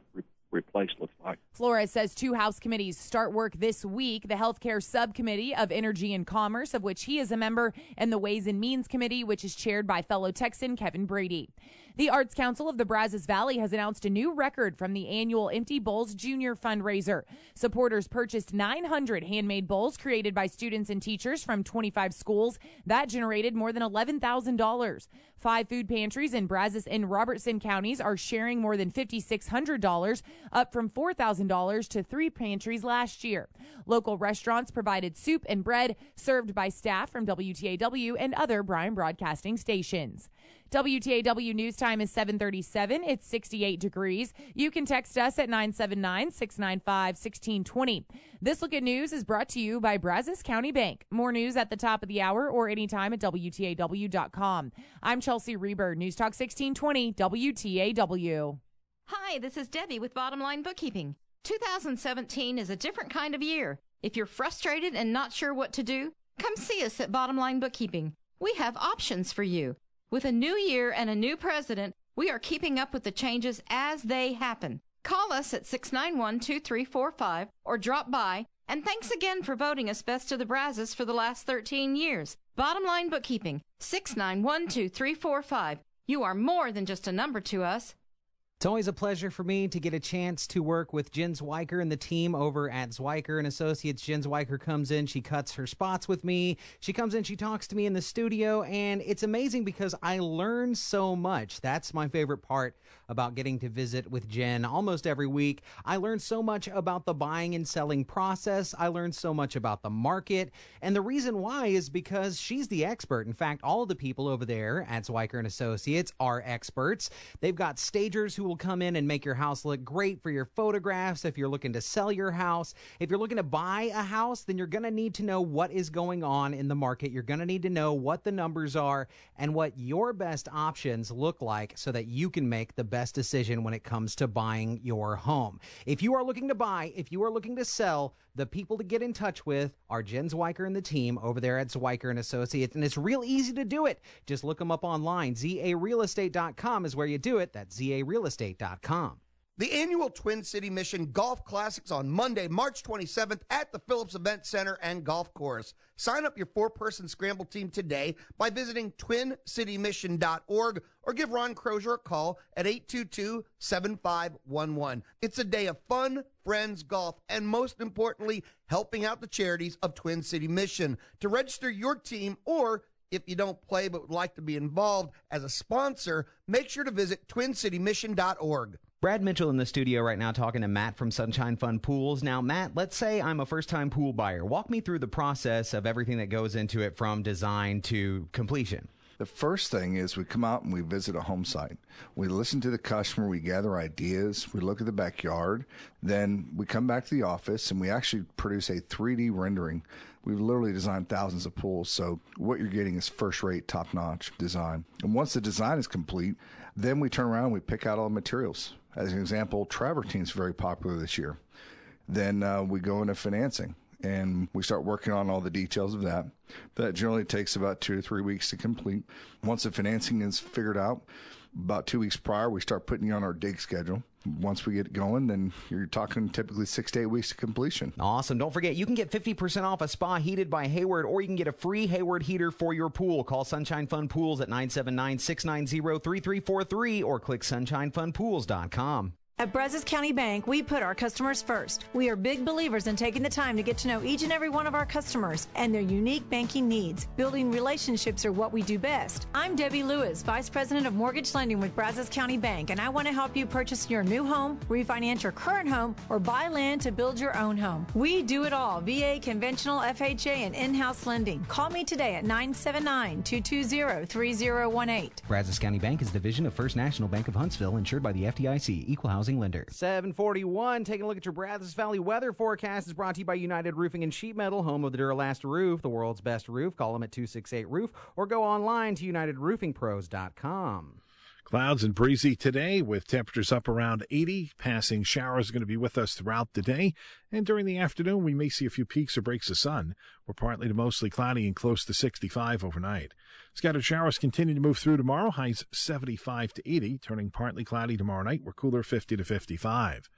replaced looks like. Flores says two House committees start work this week. The Healthcare Subcommittee of Energy and Commerce, of which he is a member, and the Ways and Means Committee, which is chaired by fellow Texan Kevin Brady. The Arts Council of the Brazos Valley has announced a new record from the annual Empty Bowls Junior fundraiser. Supporters purchased nine hundred handmade bowls created by students and teachers from twenty-five schools. That generated more than eleven thousand dollars. Five food pantries in Brazos and Robertson counties are sharing more than five thousand six hundred dollars, up from four thousand dollars to three pantries last year. Local restaurants provided soup and bread served by staff from W T A W and other Bryan Broadcasting stations. W T A W News Time is seven thirty-seven. It's sixty-eight degrees. You can text us at nine seven nine, six nine five, one six two zero. This Look at News is brought to you by Brazos County Bank. More news at the top of the hour or anytime at W T A W dot com. I'm Chelsea Reber, News Talk sixteen twenty, W T A W. Hi, this is Debbie with Bottom Line Bookkeeping. two thousand seventeen is a different kind of year. If you're frustrated and not sure what to do, come see us at Bottom Line Bookkeeping. We have options for you. With a new year and a new president, we are keeping up with the changes as they happen. Call us at six nine one, two three four five or drop by. And thanks again for voting us Best of the Brazos for the last thirteen years. Bottom Line Bookkeeping, six nine one, two three four five. You are more than just a number to us. It's always a pleasure for me to get a chance to work with Jen Zwiker and the team over at Zwiker and Associates. Jen Zwiker comes in, she cuts her spots with me. She comes in, she talks to me in the studio, and it's amazing because I learn so much. That's my favorite part about getting to visit with Jen almost every week. I learn so much about the buying and selling process. I learn so much about the market, and the reason why is because she's the expert. In fact, all of the people over there at Zwiker and Associates are experts. They've got stagers who will come in and make your house look great for your photographs. If you're looking to sell your house, if you're looking to buy a house, then you're going to need to know what is going on in the market. You're going to need to know what the numbers are and what your best options look like so that you can make the best decision when it comes to buying your home. If you are looking to buy, if you are looking to sell, the people to get in touch with are Jen Zwiker and the team over there at Zwiker and Associates, and it's real easy to do it. Just look them up online. Z A real estate dot com is where you do it. That's Z A real estate dot com. The annual Twin City Mission Golf Classics on Monday, March twenty-seventh at the Phillips Event Center and Golf Course. Sign up your four-person scramble team today by visiting twin city mission dot org or give Ron Crozier a call at eight two two, seven five one one. It's a day of fun, friends, golf, and most importantly, helping out the charities of Twin City Mission. To register your team, or if you don't play but would like to be involved as a sponsor, make sure to visit twin city mission dot org. Brad Mitchell in the studio right now talking to Matt from Sunshine Fun Pools. Now, Matt, let's say I'm a first-time pool buyer. Walk me through the process of everything that goes into it from design to completion. The first thing is we come out and we visit a home site. We listen to the customer, we gather ideas, we look at the backyard, then we come back to the office and we actually produce a three D rendering. We've literally designed thousands of pools, so what you're getting is first-rate, top-notch design. And once the design is complete, then we turn around and we pick out all the materials. As an example, travertine is very popular this year. Then uh, we go into financing and we start working on all the details of that. That generally takes about two to three weeks to complete. Once the financing is figured out, about two weeks prior, we start putting you on our dig schedule. Once we get going, then you're talking typically six to eight weeks to completion. Awesome. Don't forget, you can get fifty percent off a spa heated by Hayward, or you can get a free Hayward heater for your pool. Call Sunshine Fun Pools at nine seven nine, six nine zero, three three four three or click sunshine fun pools dot com. At Brazos County Bank, we put our customers first. We are big believers in taking the time to get to know each and every one of our customers and their unique banking needs. Building relationships are what we do best. I'm Debbie Lewis, Vice President of Mortgage Lending with Brazos County Bank, and I want to help you purchase your new home, refinance your current home, or buy land to build your own home. We do it all, V A, conventional, F H A, and in-house lending. Call me today at nine seven nine, two two zero, three zero one eight. Brazos County Bank is a division of First National Bank of Huntsville, insured by the F D I C, Equal Housing Lender. seven forty-one, taking a look at your Brazos Valley weather forecast is brought to you by United Roofing and Sheet Metal, home of the Duralast roof, the world's best roof. Call them at two six eight roof or go online to united roofing pros dot com. Clouds and breezy today with temperatures up around eighty. Passing showers are going to be with us throughout the day. And during the afternoon, we may see a few peaks or breaks of sun. We're partly to mostly cloudy and close to sixty-five overnight. Scattered showers continue to move through tomorrow. Highs seventy-five to eighty, turning partly cloudy tomorrow night. We're cooler fifty to fifty-five.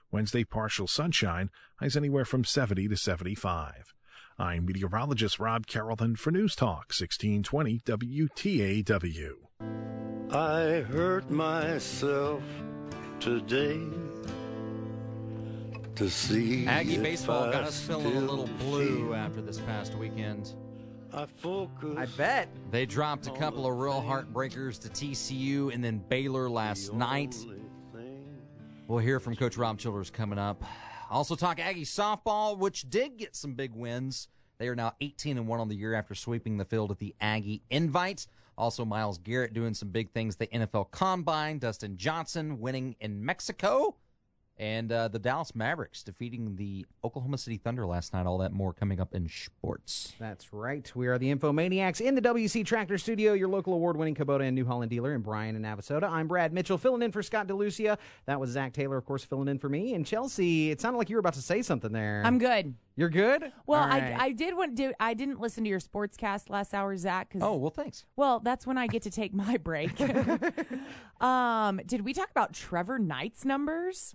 Wednesday, partial sunshine, highs anywhere from seventy to seventy-five. I'm meteorologist Rob Carrollton for News Talk sixteen twenty W T A W. I hurt myself today to see Aggie if baseball I got us feeling a little still blue care. after this past weekend. I focus. I bet. They dropped a couple of real heartbreakers to T C U and then Baylor last night. We'll hear from Coach Rob Childers coming up. Also talk Aggie softball, which did get some big wins. They are now eighteen and one on the year after sweeping the field at the Aggie Invite. Also, Myles Garrett doing some big things. The N F L Combine, Dustin Johnson winning in Mexico, and uh, the Dallas Mavericks defeating the Oklahoma City Thunder last night. All that more coming up in sports. That's right. We are the Infomaniacs in the W C Tractor Studio, your local award-winning Kubota and New Holland dealer in Bryan and Navasota. I'm Brad Mitchell, filling in for Scott DeLucia. That was Zach Taylor, of course, filling in for me. And Chelsea, it sounded like you were about to say something there. I'm good. You're good? Well, All right. I, I did want to do. I didn't listen to your sportscast last hour, Zach. Cause, Oh, well, thanks. Well, that's when I get to take my break. um, did we talk about Trevor Knight's numbers?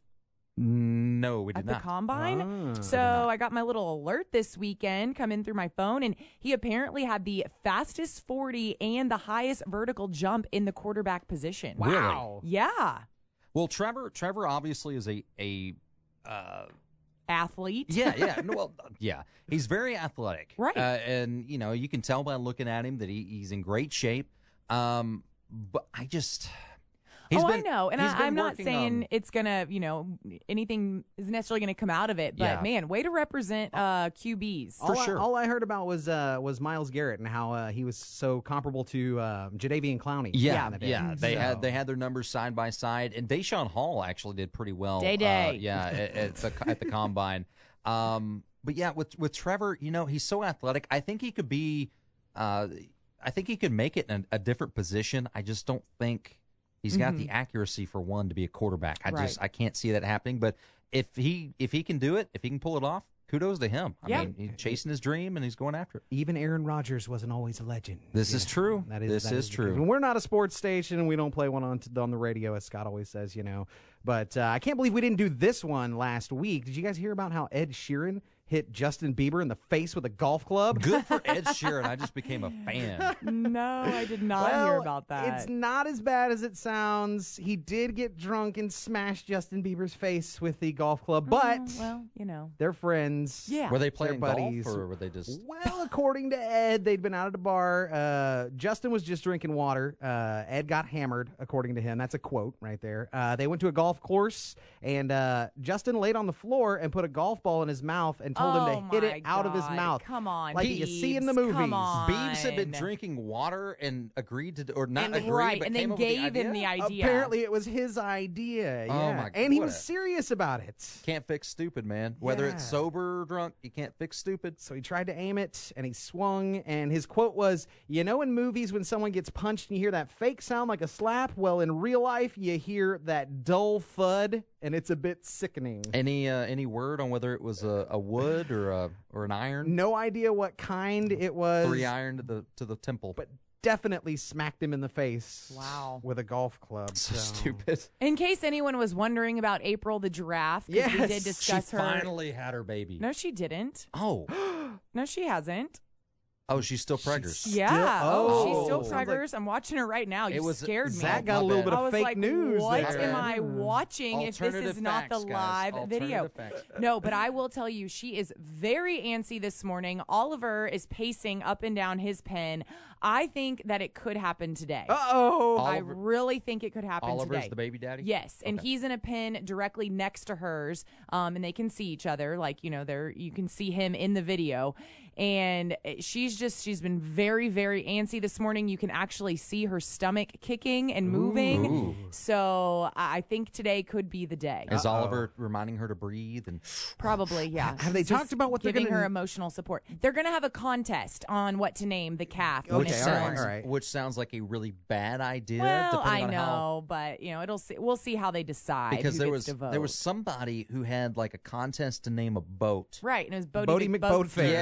No, we did at not. the Combine. Ah. So I got my little alert this weekend come in through my phone, and he apparently had the fastest forty and the highest vertical jump in the quarterback position. Wow. Yeah. Well, Trevor, Trevor obviously is a a uh, athlete. Yeah, yeah. No, well, yeah. He's very athletic, right? Uh, and you know, you can tell by looking at him that he, he's in great shape. Um, but I just. He's oh, been, I know. And he's I, been I'm not working saying on- it's going to, you know, anything is necessarily going to come out of it. But, Yeah. man, way to represent uh, Q Bs. all I, all I heard about was uh, was Myles Garrett and how uh, he was so comparable to uh, Jadeveon Clowney. Yeah, back in the yeah. day. They So- had they had their numbers side by side, and Deshaun Hall actually did pretty well. Day Uh, day. yeah, at, at the at the combine. Um, but yeah, with with Trevor, you know, he's so athletic. I think he could be. Uh, I think he could make it in a, a different position. I just don't think he's got Mhm. the accuracy for one to be a quarterback. I just Right. I can't see that happening. But if he if he can do it, if he can pull it off, kudos to him. I Yeah. mean, he's chasing his dream and he's going after it. Even Aaron Rodgers wasn't always a legend. This is true. That is, This that is the true. case. And we're not a sports station, and we don't play one on on the radio, as Scott always says, you know. But uh, I can't believe we didn't do this one last week. Did you guys hear about how Ed Sheeran hit Justin Bieber in the face with a golf club? Good for Ed Sheeran. I just became a fan. No, I did not Well, hear about that. It's not as bad as it sounds. He did get drunk and smash Justin Bieber's face with the golf club, but Oh, well, you know. they're friends. Yeah. Were they They're playing buddies. golf or were they just? Well, according to Ed, they'd been out at a bar. Uh, Justin was just drinking water. Uh, Ed got hammered, according to him. That's a quote right there. Uh, they went to a golf course, and uh, Justin laid on the floor and put a golf ball in his mouth and told Oh, him to hit my it out of his God. mouth. Come on, like you see in the Biebs. movies. Come on. Biebs had been drinking water and agreed to, or not And- agreed, right, but and came then up with gave the him the idea. Apparently, it was his idea. Oh, yeah. my- And he what was a- serious about it. Can't fix stupid, man. Whether it's Yeah. sober or drunk, you can't fix stupid. So he tried to aim it, and he swung, and his quote was, you know in movies when someone gets punched and you hear that fake sound like a slap? Well, in real life, you hear that dull thud, and it's a bit sickening. Any uh, any word on whether it was a, a wood or a or an iron? No idea what kind it was. Three iron to the to the temple. But definitely smacked him in the face. Wow. With a golf club. So So, stupid. In case anyone was wondering about April the giraffe, 'cause we Yes, did discuss she her. finally had her baby. No, she didn't. Oh, No, she hasn't. oh, she's still pregnant. Yeah. oh. she's still Sounds preggers. I'm watching her right now. You It was- scared me. Zach got my a little bad. bit I of was fake like, news what there. am I watching if this is Alternative not the facts, guys. live video? Alternative facts. No, but I will tell you, she is very antsy this morning. Oliver is pacing up and down his pen. I think that it could happen today. Uh-oh. I Oliver- really think it could happen Oliver's today. the baby daddy? Yes, and Okay. he's in a pen directly next to hers, um, and they can see each other. Like, you know, they're you can see him in the video. And she's just, she's been very, very antsy this morning. You can actually see her stomach kicking and moving. Ooh. So I I think today could be the day. Is Oliver reminding her to breathe and Probably, yeah. Have they Just talked about what they're giving gonna- her emotional support? They're going to have a contest on what to name the calf. when Okay, it's all right, born. all right. which sounds like a really bad idea. Well, depending I on know, how, but you know, it'll see. We'll see how they decide. because who there gets was to vote. there was somebody who had like a contest to name a boat. right, and it was Bodie, Bodie McBoatface. McBoatface, Yeah. yeah.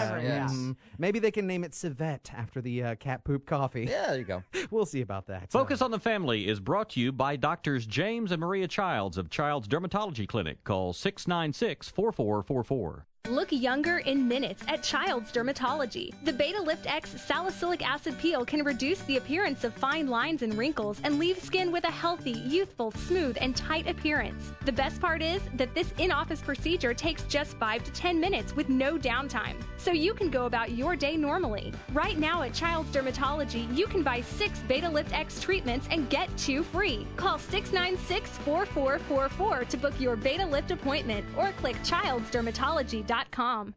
whatever. Yeah. Mm, maybe they can name it Civet after the uh, cat poop coffee. Yeah, there you go. We'll see about that. Focus on the Family is brought to you by Doctors James and Maria Childs of Child's Dermatology Clinic. Call six nine six, four four four four. Look younger in minutes at Child's Dermatology. The Beta Lift X salicylic acid peel can reduce the appearance of fine lines and wrinkles and leave skin with a healthy, youthful, smooth, and tight appearance. The best part is that this in-office procedure takes just five to ten minutes with no downtime, so you can go about your day normally. Right now at Child's Dermatology, you can buy six Beta Lift X treatments and get two free. Call six nine six, four four four four to book your Beta Lift appointment or click childs dermatology dot com.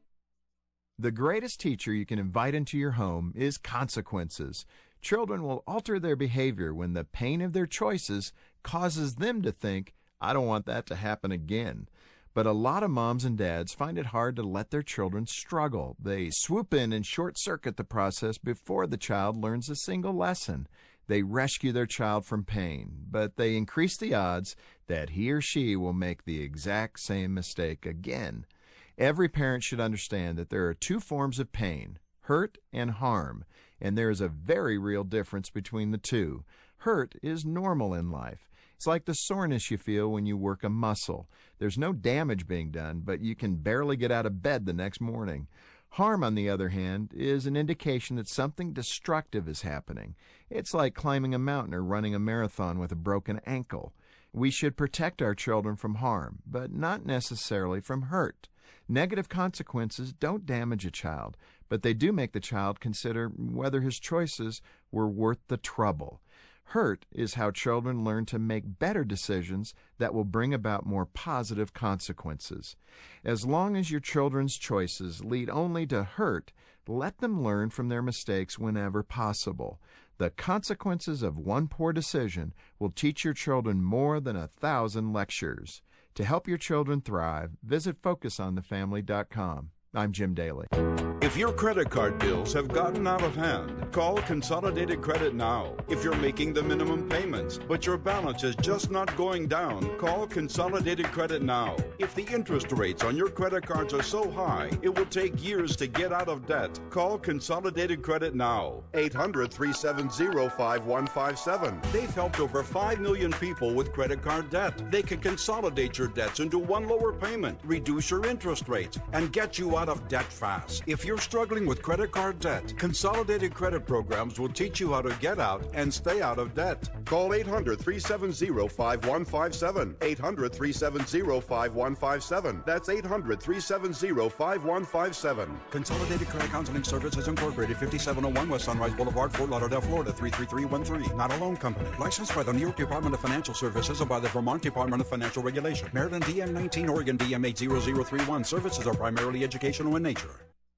The greatest teacher you can invite into your home is consequences. Children will alter their behavior when the pain of their choices causes them to think, I don't want that to happen again. But a lot of moms and dads find it hard to let their children struggle. They swoop in and short-circuit the process before the child learns a single lesson. They rescue their child from pain, but they increase the odds that he or she will make the exact same mistake again. Every parent should understand that there are two forms of pain, hurt and harm, and there is a very real difference between the two. Hurt is normal in life. It's like the soreness you feel when you work a muscle. There's no damage being done, but you can barely get out of bed the next morning. Harm, on the other hand, is an indication that something destructive is happening. It's like climbing a mountain or running a marathon with a broken ankle. We should protect our children from harm, but not necessarily from hurt. Negative consequences don't damage a child, but they do make the child consider whether his choices were worth the trouble. Hurt is how children learn to make better decisions that will bring about more positive consequences. As long as your children's choices lead only to hurt, let them learn from their mistakes whenever possible. The consequences of one poor decision will teach your children more than a thousand lectures. To help your children thrive, visit focus on the family dot com. I'm Jim Daly. If your credit card bills have gotten out of hand, call Consolidated Credit now. If you're making the minimum payments, but your balance is just not going down, call Consolidated Credit now. If the interest rates on your credit cards are so high, it will take years to get out of debt. Call Consolidated Credit now. eight hundred, three seven zero, five one five seven. They've helped over five million people with credit card debt. They can consolidate your debts into one lower payment, reduce your interest rates, and get you out of debt fast. If you're struggling with credit card debt, Consolidated Credit Programs will teach you how to get out and stay out of debt. Call eight hundred, three seven zero, five one five seven. eight hundred, three seven zero, five one five seven. That's eight hundred, three seven zero, five one five seven. Consolidated Credit Counseling Services Incorporated, fifty-seven oh one West Sunrise Boulevard, Fort Lauderdale, Florida, three three three one three. Not a loan company. Licensed by the New York Department of Financial Services and by the Vermont Department of Financial Regulation. Maryland D M nineteen, Oregon D M eight zero zero three one. Services are primarily educational in nature.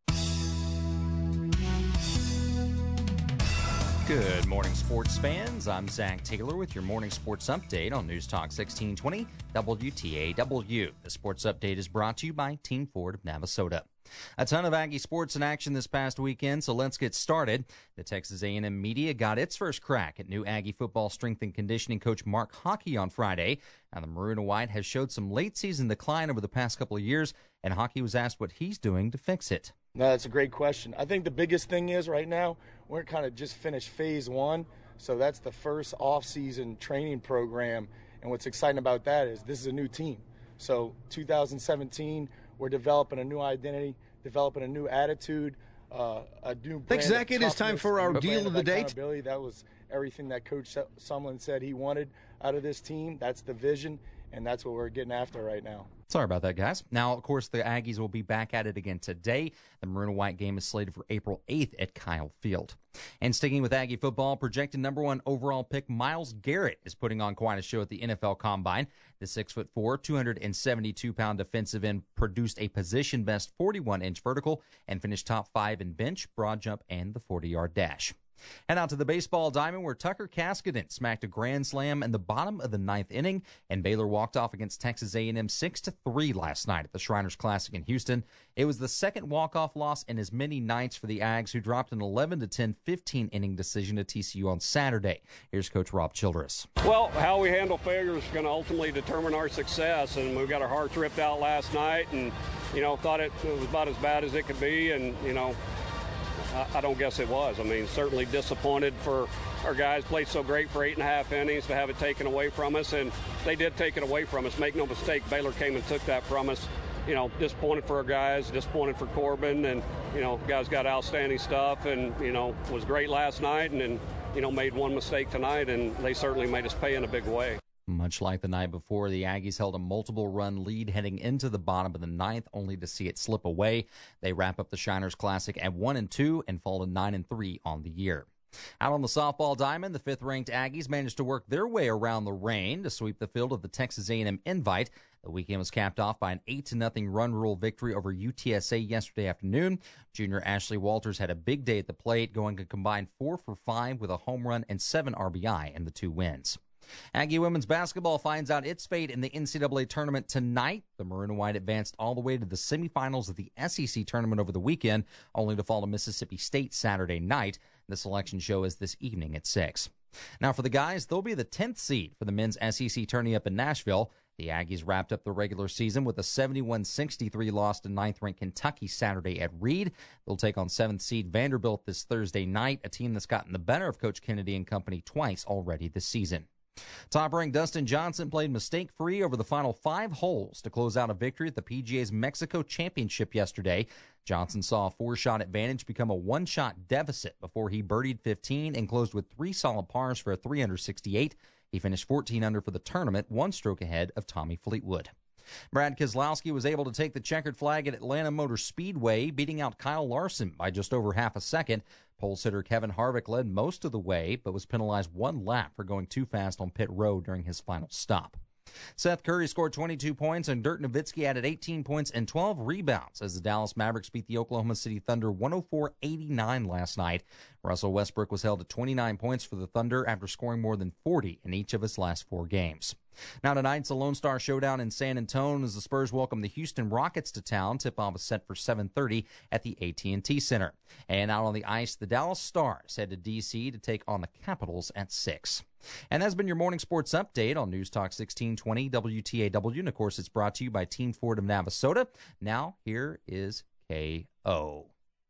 Good morning, sports fans. I'm Zach Taylor with your morning sports update on News Talk sixteen twenty W T A W. The sports update is brought to you by Team Ford of Navasota. A ton of Aggie sports in action this past weekend, so let's get started. The Texas A and M media got its first crack at new Aggie football strength and conditioning coach Mark Hockey on Friday. Now, the Maroon and White has showed some late-season decline over the past couple of years, and Hockey was asked what he's doing to fix it. No, that's a great question. I think the biggest thing is right now we're kind of just finished phase one, so that's the first off-season training program, and what's exciting about that is this is a new team. So two thousand seventeen, we're developing a new identity, developing a new attitude, uh, a new brand. Thanks, Zach. It is time for our deal of the day. That was everything that Coach Sumlin said he wanted out of this team. That's the vision, and that's what we're getting after right now. Sorry about that, guys. Now, of course, the Aggies will be back at it again today. The Maroon and White game is slated for April eighth at Kyle Field. And sticking with Aggie football, projected number one overall pick Myles Garrett is putting on quite a show at the N F L Combine. The six foot four, two hundred seventy-two pound defensive end produced a position-best forty-one inch vertical and finished top five in bench, broad jump, and the forty-yard dash. And out to the baseball diamond where Tucker Caskadon smacked a grand slam in the bottom of the ninth inning, and Baylor walked off against Texas A and M six to three last night at the Shriners Classic in Houston. It was the second walk-off loss in as many nights for the Ags, who dropped an eleven to ten fifteen-inning decision to T C U on Saturday. Here's Coach Rob Childress. Well, how we handle failure is going to ultimately determine our success, and we got our hearts ripped out last night, and, you know, thought it was about as bad as it could be, and, you know, I, I don't guess it was. I mean, certainly disappointed for our guys. Played so great for eight and a half innings to have it taken away from us, and they did take it away from us. Make no mistake, Baylor came and took that from us. You know, disappointed for our guys, disappointed for Corbin, and, you know, guys got outstanding stuff, and, you know, was great last night, and, and you know, made one mistake tonight, and they certainly made us pay in a big way. Much like the night before, the Aggies held a multiple-run lead heading into the bottom of the ninth, only to see it slip away. They wrap up the Shriners Classic at one and two and fall to nine and three on the year. Out on the softball diamond, the fifth-ranked Aggies managed to work their way around the rain to sweep the field of the Texas A and M Invite. The weekend was capped off by an eight to nothing run rule victory over U T S A yesterday afternoon. Junior Ashley Walters had a big day at the plate, going a combined four for five with a home run and seven R B I in the two wins. Aggie women's basketball finds out its fate in the N C double A tournament tonight. The Maroon and White advanced all the way to the semifinals of the S E C tournament over the weekend, only to fall to Mississippi State Saturday night. The selection show is this evening at six. Now for the guys, they'll be the tenth seed for the men's S E C tourney up in Nashville. The Aggies wrapped up the regular season with a seventy-one sixty-three loss to ninth-ranked Kentucky Saturday at Reed. They'll take on seventh seed Vanderbilt this Thursday night, a team that's gotten the better of Coach Kennedy and company twice already this season. Top-ranked Dustin Johnson played mistake-free over the final five holes to close out a victory at the P G A's Mexico Championship yesterday. Johnson saw a four-shot advantage become a one-shot deficit before he birdied fifteen and closed with three solid pars for a three under sixty-eight. He finished fourteen under for the tournament, one stroke ahead of Tommy Fleetwood. Brad Keselowski was able to take the checkered flag at Atlanta Motor Speedway, beating out Kyle Larson by just over half a second. Pole sitter Kevin Harvick led most of the way, but was penalized one lap for going too fast on pit road during his final stop. Seth Curry scored twenty-two points, and Dirk Nowitzki added eighteen points and twelve rebounds as the Dallas Mavericks beat the Oklahoma City Thunder one oh four eighty-nine last night. Russell Westbrook was held to twenty-nine points for the Thunder after scoring more than forty in each of his last four games. Now tonight's a Lone Star Showdown in San Antonio as the Spurs welcome the Houston Rockets to town. Tip-off is set for seven thirty at the A T and T Center. And out on the ice, the Dallas Stars head to D C to take on the Capitals at six. And that's been your morning sports update on News Talk sixteen twenty W T A W. And, of course, it's brought to you by Team Ford of Navasota. Now, here is K O.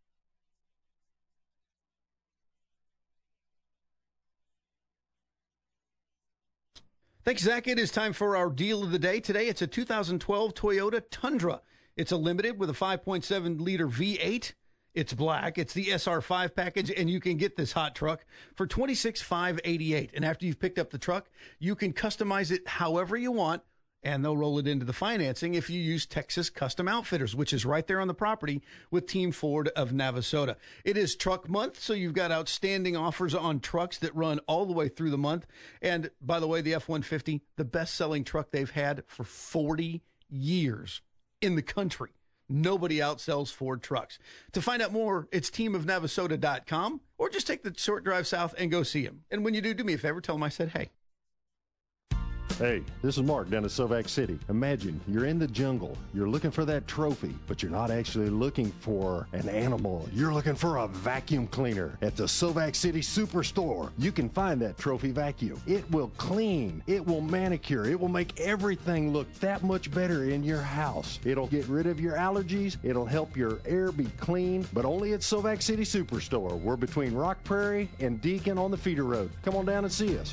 Thanks, Zach. It is time for our deal of the day. Today, it's a two thousand twelve Toyota Tundra. It's a limited with a five point seven liter V eight. It's black. It's the S R five package, and you can get this hot truck for twenty-six thousand five hundred eighty-eight dollars. And after you've picked up the truck, you can customize it however you want, and they'll roll it into the financing if you use Texas Custom Outfitters, which is right there on the property with Team Ford of Navasota. It is truck month, so you've got outstanding offers on trucks that run all the way through the month. And by the way, the F one fifty, the best-selling truck they've had for forty years in the country. Nobody outsells Ford trucks. To find out more, it's team of navasota dot com, or just take the short drive south and go see them. And when you do, do me a favor, tell them I said hey. Hey, this is Mark down at Sovac City. Imagine you're in the jungle, you're looking for that trophy, but you're not actually looking for an animal. You're looking for a vacuum cleaner. At the Sovac City Superstore, you can find that trophy vacuum. It will clean, it will manicure, it will make everything look that much better in your house. It'll get rid of your allergies, it'll help your air be clean, but only at Sovac City Superstore. We're between Rock Prairie and Deacon on the feeder road. Come on down and see us.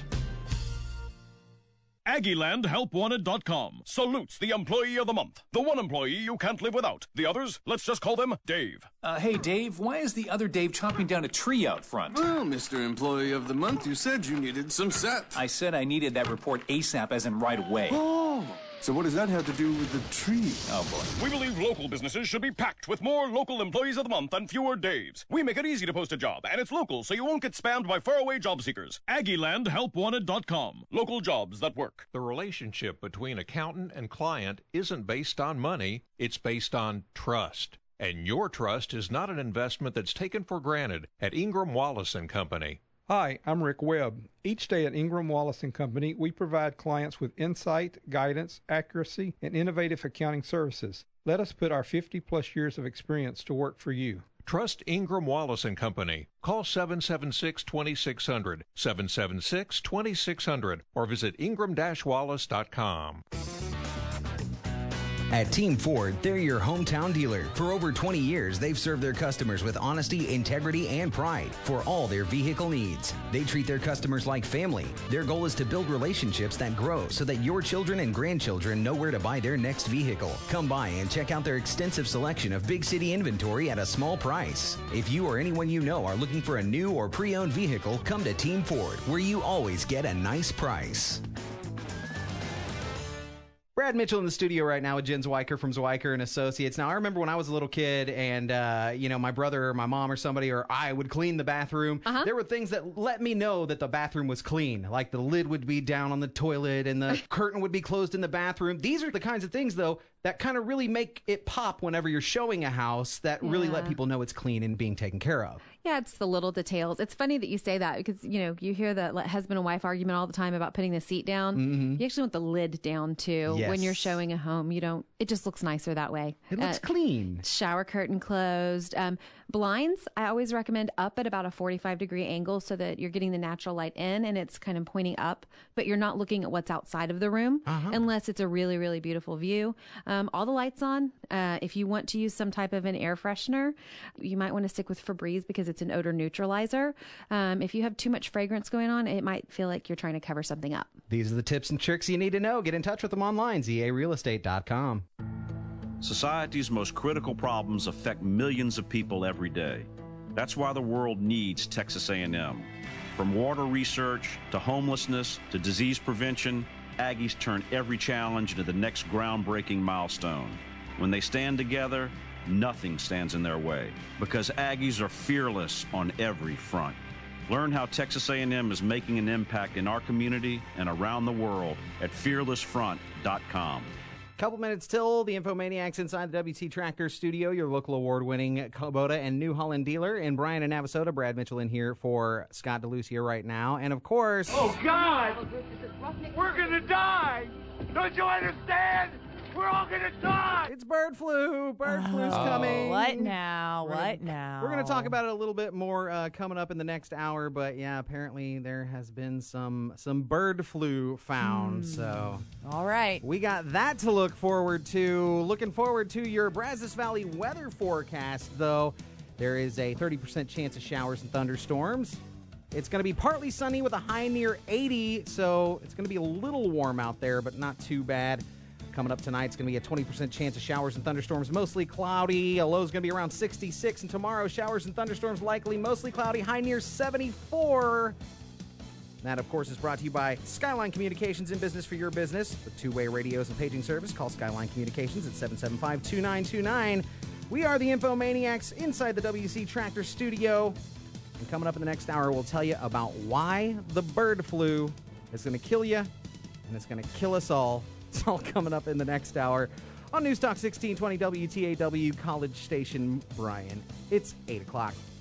Aggieland Help Wanted dot com salutes the employee of the month. The one employee you can't live without. The others, let's just call them Dave. Uh, hey, Dave, why is the other Dave chopping down a tree out front? Well, Mister Employee of the Month, you said you needed some sap. I said I needed that report ASAP, as in right away. Oh, so what does that have to do with the tree? Oh, boy. We believe local businesses should be packed with more local employees of the month and fewer Daves. We make it easy to post a job, and it's local, so you won't get spammed by faraway job seekers. Aggieland Help Wanted dot com. Local jobs that work. The relationship between accountant and client isn't based on money, it's based on trust. And your trust is not an investment that's taken for granted at Ingram Wallace and Company. Hi, I'm Rick Webb. Each day at Ingram Wallace and Company, we provide clients with insight, guidance, accuracy, and innovative accounting services. Let us put our fifty-plus years of experience to work for you. Trust Ingram Wallace and Company. Call seven seven six, two six zero zero, seven seven six, two six zero zero, or visit ingram dash wallace dot com. At Team Ford, they're your hometown dealer. For over twenty years, they've served their customers with honesty, integrity, and pride for all their vehicle needs. They treat their customers like family. Their goal is to build relationships that grow so that your children and grandchildren know where to buy their next vehicle. Come by and check out their extensive selection of big city inventory at a small price. If you or anyone you know are looking for a new or pre-owned vehicle, come to Team Ford, where you always get a nice price. Brad Mitchell in the studio right now with Jen Zwiker from Zwiker and Associates. Now, I remember when I was a little kid and, uh, you know, my brother or my mom or somebody or I would clean the bathroom. Uh-huh. There were things that let me know that the bathroom was clean. Like the lid would be down on the toilet and the curtain would be closed in the bathroom. These are the kinds of things, though, that kind of really make it pop whenever you're showing a house that yeah. really let people know it's clean and being taken care of. Yeah, it's the little details. It's funny that you say that because, you know, you hear the husband and wife argument all the time about putting the seat down. Mm-hmm. You actually want the lid down, too. Yes. When you're showing a home, you don't, it just looks nicer that way. It looks uh, clean. Shower curtain closed. Um, blinds, I always recommend up at about a forty-five degree angle so that you're getting the natural light in and it's kind of pointing up, but you're not looking at what's outside of the room uh-huh. unless it's a really, really beautiful view. Um, all the lights on. Uh, if you want to use some type of an air freshener, you might want to stick with Febreze because it's an odor neutralizer. Um, if you have too much fragrance going on, it might feel like you're trying to cover something up. These are the tips and tricks you need to know. Get in touch with them online, Z A real estate dot com. Society's most critical problems affect millions of people every day. That's why the world needs Texas A and M. From water research to homelessness to disease prevention, Aggies turn every challenge into the next groundbreaking milestone. When they stand together, nothing stands in their way because Aggies are fearless on every front. Learn how Texas A and M is making an impact in our community and around the world at fearless front dot com. Couple minutes till the Infomaniacs inside the W T Tractor Studio, your local award-winning Kubota and New Holland dealer in Bryan and Navasota. Brad Mitchell in here for Scott DeLuce here right now. And, of course... Oh, God! We're gonna die! Don't you understand? We're all gonna die! It's bird flu! Bird oh, flu's coming! What now? We're what gonna, now? We're going to talk about it a little bit more uh, coming up in the next hour, but yeah, apparently there has been some some bird flu found, hmm. so... All right. We got that to look forward to. Looking forward to your Brazos Valley weather forecast, though. There is a thirty percent chance of showers and thunderstorms. It's going to be partly sunny with a high near eighty, so it's going to be a little warm out there, but not too bad. Coming up tonight, it's going to be a twenty percent chance of showers and thunderstorms, mostly cloudy. A low is going to be around sixty-six, and tomorrow, showers and thunderstorms likely, mostly cloudy, high near seventy-four. That, of course, is brought to you by Skyline Communications, in business for your business. With two-way radios and paging service, call Skyline Communications at seven seven five, two nine two nine. We are the Infomaniacs inside the W C Tractor Studio. And coming up in the next hour, we'll tell you about why the bird flu is going to kill you, and it's going to kill us all. It's all coming up in the next hour on News Talk sixteen twenty W T A W College Station, Bryan. It's eight o'clock.